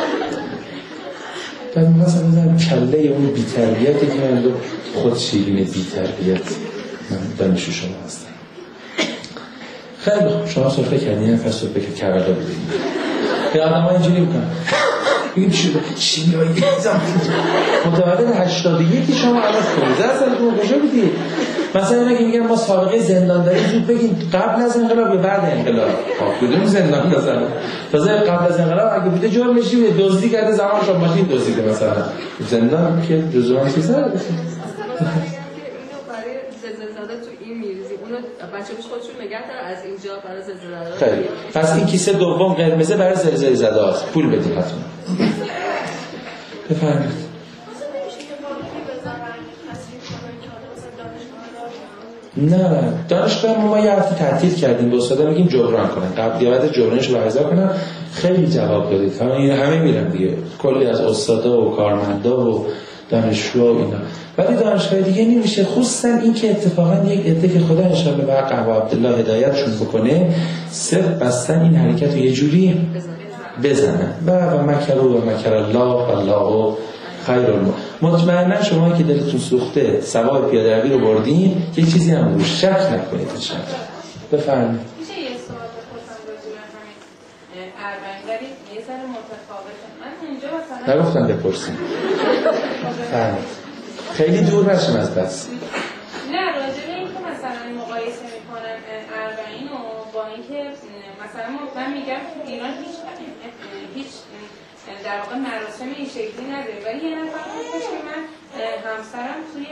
بعد مثلا میگم کله اون بی‌تربیتی که من خود شیرین بی‌تربیت من دانشجو شما هستم. خیلی خوب شما صرفه کردین پس صرفه که کرده بودین. به آدم‌ها اینجوری میکنن بگیم شیمیایی زمان متولد هشتاد و یک شما الان پانزده سالتون کجا بودید؟ مثلا اینا که میگن ما سابقه زندان داریم زود بگین قبل از انقلاب یا بعد انقلاب. خب کدوم زندان داشتن؟ تازه قبل از انقلاب اگه بوده جرمش چیه؟ دزدی کرده زمان شما ماشین دزدیده مثلا. زندان که جزوان چیزا داره. بچه بیش خودشون نگه داره از اینجا برای زلزله. خیلی پس این کیسه دوم قرمزه برای زلزله زده است. پول بدید حتما. بفرمایید. نه دانشگاه ما یه هفته تعطیل کردیم به استادا میگیم جبران کنن قبلیت جبرانش رو برگزار کنن. خیلی جواب دادید همه همه میرن دیگه کلی از استادا و کارمندا و دانشجو و اینا. ولی دانشگاه دیگه نمیشه، خصوصا این که اتفاقا یک عده که خدا ان شاءالله به حق عبدالله هدایتشون بکنه صرف بستن این حرکت رو یه جوری بزنن و و مکر و مکر الله و الله خیر الم. مطمئنا شما که دلتون سوخته سوار پیاده روی رو بردین یه چیزی هم روش شک نکنید ان شاءالله. بفرمایید. میشه یه سوال بپرسم راجع به همین اربعین یه ذره متفاوته. من اونجا مثلا نگفتم بپرسید. بفرمایید. خیلی دور نشم از بس. نه راجع به این که مثلا مقایسه میکنن اربعین و با اینکه مثلا من میگم ایران هیچ هیچ در واقع مراسم این شکلی نداره ولی یه نفر گفتش که من همسرم توی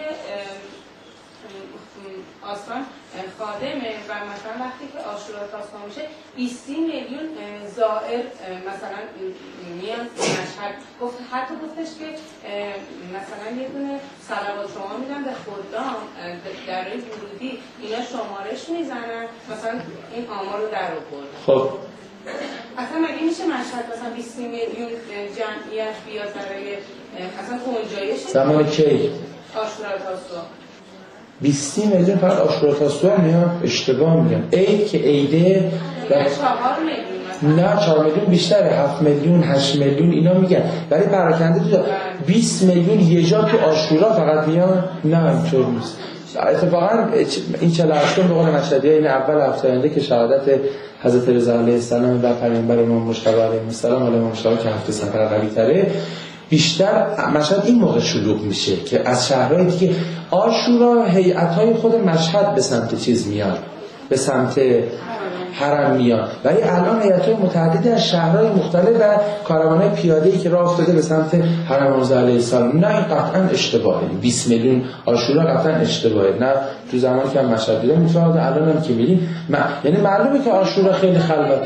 آستان خادمه و مثلا وقتی که عاشورا تاسو میشه بیست میلیون زائر مثلا میان مشهد. گفت حتی گفتش که مثلا یه دونه صلوات شما میدن به خدام درای ورودی اینا شمارش میزنن مثلا این آمار رو در آورد. خب اصلا مگه میشه مشهد مثلا بیست میلیون جمعیت بیاد برای اصلا گنجایش زمان کی؟ عاشورا تاسو بیست میلیون فقط عاشورا تاسو میاد. اشتباه میگم. عید که عیده چهار میلیون نه چهار میلیون بیشتره، هفت میلیون، هشت میلیون اینا میگن. برای پراکنده تو بیست میلیون یه جا تو عاشورا فقط میان. نه اینطور نیست. اتفاقا این چهل و هشت به قول مشهدیه این اول هفته آینده که شهادت حضرت رضا علیه السلام و پیامبر امام مجتبی علیه السلام، حالا امام مجتبی که هفته سفر قوی تره، بیشتر مشهد این موقع شلوغ میشه که از شهرهای دیگه عاشورا هیئت‌های خود مشهد به سمت چیز میاد، به سمت حرم میاد. ولی الان هیئت‌های متعددی از شهرهای مختلف و کاروان‌های پیاده‌ای که راه افتاده به سمت حرم رضا علیه السلام. نه این قطعاً اشتباهه. بیست میلیون عاشورا قطعاً اشتباهه. نه تو زمانی که مشهد دیدم میفهمم الان هم که میریم ما... یعنی معلومه که عاشورا خیلی خلوته.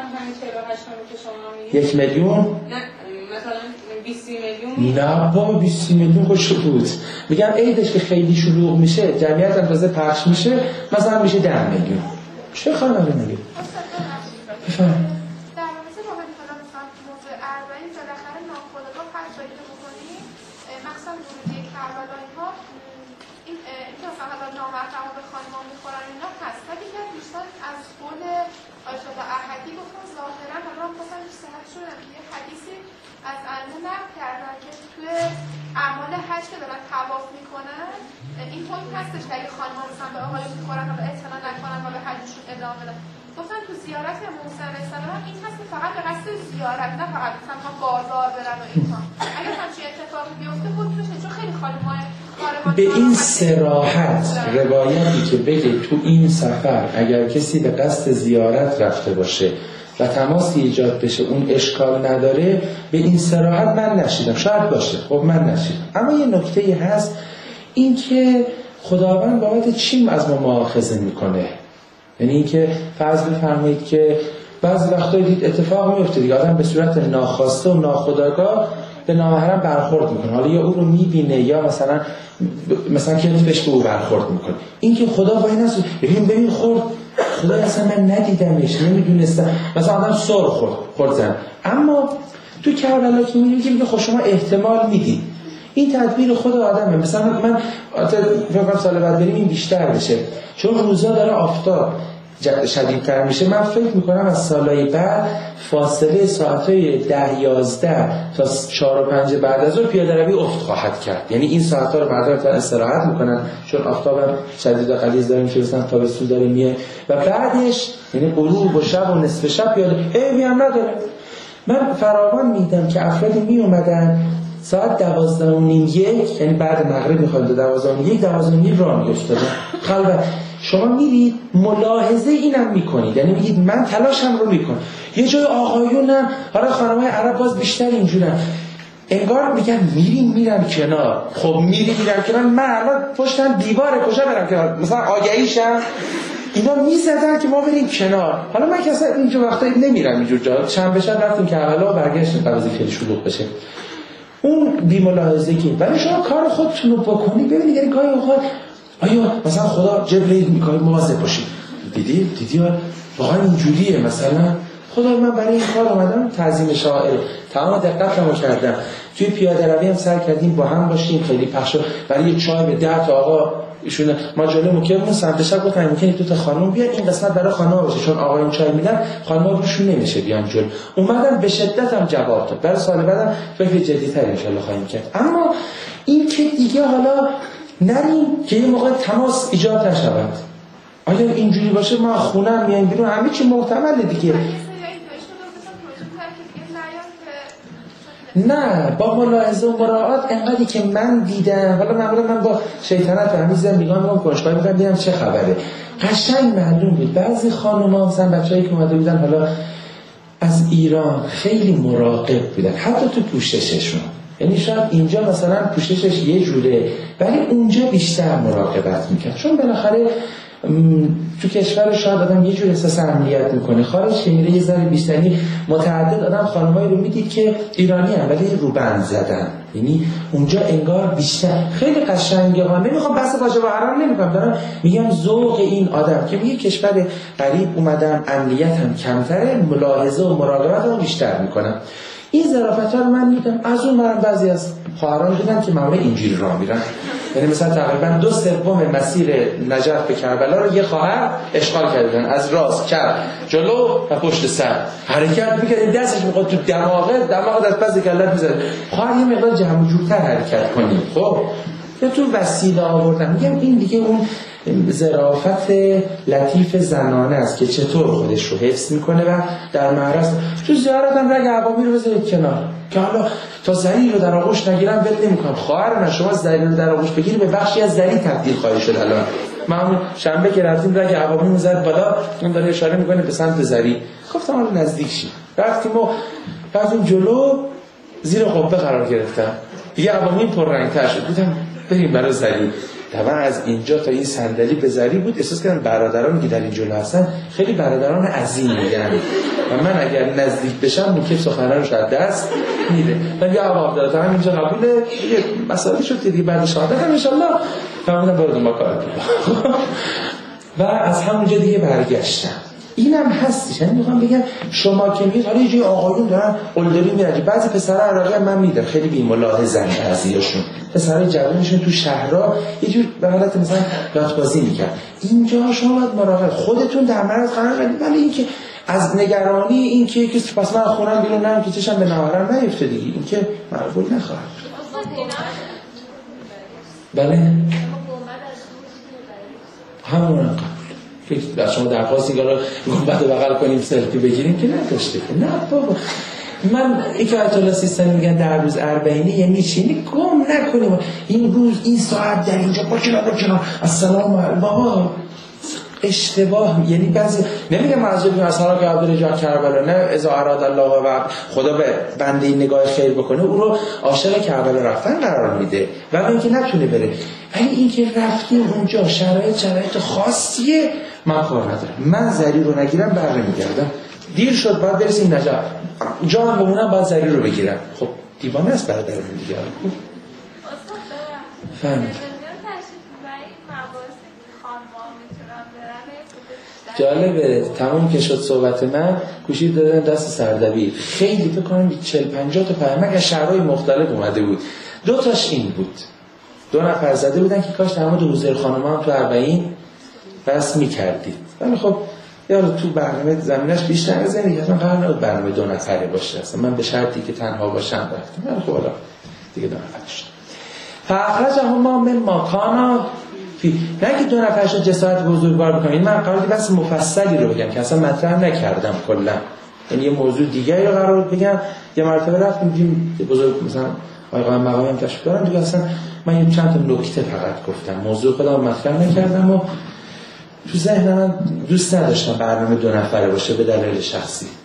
یک میلیون بیست میلیون نه بابا بیست میلیون خوش بود. میگم عیدش که خیلی شلوغ میشه جمعیت اندازه پخش میشه مثلا میشه ده میلیون. چه خبره نگه بفهم در مورد واقعا مثلا مثلا موضوع اربعین بالاخره ناخودآگاه هر جایی که بکنیم مخصوصا ورودی کربلا اینها این اینکه مثلا حالا نامحرما به خانم‌ها میخورن اینا هست. ولی که دوستان از قول آیت الله احدی گفتن ظاهرا حالا مثلا صحت شدن یه حدیثی از ائمه نقل کردن که توی اعمال حج که دارن طواف میکنن این حکم هستش که اگه خانم‌ها مثلا به آقایون میخورن و اعتنا نکنن و به حجشون ادامه بدن. گفتن تو زیارت موسی علیه السلام این هست که فقط به قصد زیارت نه فقط مثلا بازار برن و اینها. اگه همچین اتفاقی بیفته حکمش چون خیلی خانم‌ها به این صراحت روایتی که بگه تو این سفر اگر کسی به قصد زیارت رفته باشه و تماسی ایجاد بشه اون اشکال نداره، به این صراحت من نشیدم. شاید باشه، خب من نشیدم. اما یه نکته‌ای هست، این که خداوند بابت چی از ما مؤاخذه میکنه. یعنی این که فرض بفرمایید که بعضی وقتا دید اتفاق میفته دیگه، آدم به صورت ناخواسته و ناخودآگاه به نامحرم برخورد میکنه، حالا یا او رو میبینه یا مثلا مثلا کتفش به او برخورد میکنه. این که خدا وای نسو ببین ببین خورد، خدا اصلا من ندیدمش، نمیدونستم، مثلا آدم سر خورد خورد زن. اما تو کربلا که میگیم که خب شما احتمال میدید این تدبیر خود آدمه. مثلا من فکر سال بعد بریم این بیشتر بشه، چون روزا داره آفتاب شدیدتر میشه. من فکر میکنم از سالهای بعد فاصله ساعتهای ده یازده تا چهار و پنج بعد از اون پیاده روی افت خواهد کرد. یعنی این ساعتها رو مردم تا استراحت میکنن چون آفتابم شدید و غلیظ داره میشه، مثلا تابستون داره میه و بعدش یعنی غروب و شب و نصف شب پیاده عیبی هم نداره. من فراوان میدم که افرادی می اومدن ساعت دوازده و نیم یک، یعنی بعد مغرب میخواد تا دوازده و نیم یک دوازده و نیم راه میافتادن خلوت. شما میرید ملاحظه اینم میکنید، یعنی میگید من تلاشم رو میکنم. یه جای آقایونم، حالا خانم‌های عرب باز بیشتر اینجورن، انگار میگن میریم میرم کنار. خب میریم میرم کنار، من الان پشتم دیواره کجا برم کنار؟ مثلا آگهیشم اینا میزدن که ما بریم کنار. حالا من که اصلا اینجور وقتا نمیرم اینجور جا. شنبه شب رفتیم که اولا برگشتیم قبل از اینکه شلوغ بشه. اون بی ملاحظگی. ولی شما کار خودتون رو بکنید ببینید، یعنی گاهی اوقات آیا مثلا خدا جبرئیل میگه مواظب باشید، دیدی دیدی واقعا اینجوریه. مثلا خدا من برای این کار اومدم تعظیم شاعر تمام دقتمو کردم، توی پیاده روی هم سعی کردیم با هم باشیم، خیلی پخش برای یه چای به ده تا آقا ایشون ما جلوی مکمون سمت شب گفتن ممکنه دو تا خانم بیان این قسمت برای خانم‌ها باشه چون آقایون چای میدن، خانم‌ها روشون نمیشه بیان جلو. اومدن به شدت هم جواب داد. برای سال بعدم فکر جدی‌تر ان شاءالله خواهیم کرد. اما این که دیگه حالا نریم که یه موقع تماس ایجاد نشود. اگر اینجوری باشه ما خونم میایم بیرون همه چی محتمله دیگه. نه با ملاحظه و مراعات انقدری که من دیدم، حالا معمولا من با شیطنت فهمیدم نگاه میکنم کنجکاوی میکنم ببینم چه خبره، قشنگ معلوم بود بعضی خانم‌ها مثلا بچه‌ای که اومده بودن حالا از ایران خیلی مراقب بودن حتی تو پوشششون. یعنی شاید اینجا مثلا پوششش یه جوره ولی اونجا بیشتر مراقبت میکرد، چون بالاخره تو کشور شاید آدم یه جور احساس امنیت میکنه، خارج که میره یه ذره بیشتری. متعدد آدم خانمایی رو میدید که ایرانی هم ولی روبند زدن، یعنی اونجا انگار بیشتر خیلی قشنگه ها. نمیخوام بحث واجب و حرام نمیکنم، دارم میگم ذوق این آدم که میگه کشور غریب اومدم امنیت هم کمتره، ملاحظه و مراقبت هم بیشتر میکنم. این ظرافت‌ها رو من میدم. از اون من بعضی از خواهران بودن که معمولا اینجوری راه میرن، یعنی مثلا تقریبا دو سوم مسیر نجف به کربلا رو یه خواهر اشغال کردن، از راست چپ جلو و پشت سر حرکت می‌کرد، دستش می‌خواد تو دماغه دماغ از پس کلت می‌زنه، خواهر یه مقدار جمع جورتر حرکت کنی. خب یا تو وسیله آوردن، میگم این دیگه اون ظرافت لطیف زنانه است که چطور خودش رو حفظ میکنه و در معرض تو زیارت هم رگ عوامی رو بذارید کنار که حالا تا زری رو در آغوش نگیرم ول نمیکنم. خواهر شما زری رو در آغوش بگیری به بخشی از زری تبدیل خواهی شد. الان ما همون شنبه که رفتیم رگ عوامی میزد بالا، اون داره اشاره میکنه به سمت زری، گفتم حالا نزدیک شیم. رفتیم و رفتیم جلو، زیر قبه قرار گرفتم، دیگه عوامی پررنگ‌تر شد، بودم بریم برای زری. طبعا از اینجا تا این صندلی به زری بود، احساس کردم برادران که در این جلو هستن خیلی برادران عظیمی یعنی و من اگر نزدیک بشم ممکن سخنرانش از دست میره. ولی عوام داره هم اینجا قبوله، یه مسئله شد دیگه بعد شهادت هم ان شاء الله فهمیدم برای ما کار کنم. و از همونجا دیگه برگشتم. اینم هستش، یعنی میخوام بگم شما که میگید حالا یه جای آقایون دارن قلدری میرن، بعضی پسرا عراقی من میدم خیلی بی ملاحظه‌ن، بعضیاشون پسرای جوانشون تو شهرها یه جور به حالت مثلا لات‌بازی میکنن. اینجا شما باید مراقب خودتون در معرض قرار بدید، ولی اینکه از نگرانی اینکه که پس من خونم بیرون نرم که چشم به نهارم نیفته دیگه، اینکه مربوط نخواهد. بله همون فکر از شما درخواستی که رو گنبد بغل کنیم سلفی بگیریم که نداشته. نه بابا، من اینکه آیت الله سیستانی میگن در روز اربعینی یعنی چی؟ گم نکنیم این روز این ساعت در اینجا با کنار با کنار السلام علیکم بابا اشتباه. یعنی بعضی نمیگم معذوب مثلا که عبدالرجاء کربلا نه اذا اراد الله و خدا به بنده این نگاه خیر بکنه او رو عاشق کربلا رفتن قرار میده و اینکه نتونه بره، ولی اینکه رفتیم اونجا شرایط شرایط خاصیه من کار ندارم، من زری رو نگیرم بر نمیگردم، دیر شد باید برسیم نجف، جان بمونم باید زری رو بگیرم. خب دیوانه است برادرم دیگه. فهمید جالبه تمام که شد صحبت من گوشید دادن دست سردبیر، خیلی فکر کنم چهل پنجاه تا پیامک از شهرهای مختلف اومده بود. دو تاش این بود، دو نفر زده بودن که کاش در مورد حضور خانم هم تو اربعین بس می‌کردید، ولی خب یارو تو برنامه زمینش بیشتر از این دیگه قرار نبود برنامه دو نفره باشه، اصلا من به شرطی که تنها باشم رفتم، ولی خب حالا دیگه دو نفر شد. فاخرجهم من مکانا فی، نه که دو نفر شد جسارت بزرگوار بکنم، من قراره بس مفصلی رو بگم که اصلا مطرح نکردم کلا، یعنی یه موضوع دیگه رو قرار بگم. یه مرتبه رفتیم دیدیم بزرگ مثلا آقای مقامی تشریف دارن دیگه، اصلا من یه چند تا نکته فقط گفتم، موضوع خودم مطرح نکردم و تو ذهنم دوست نداشتم برنامه دو نفره باشه به دلایل شخصی.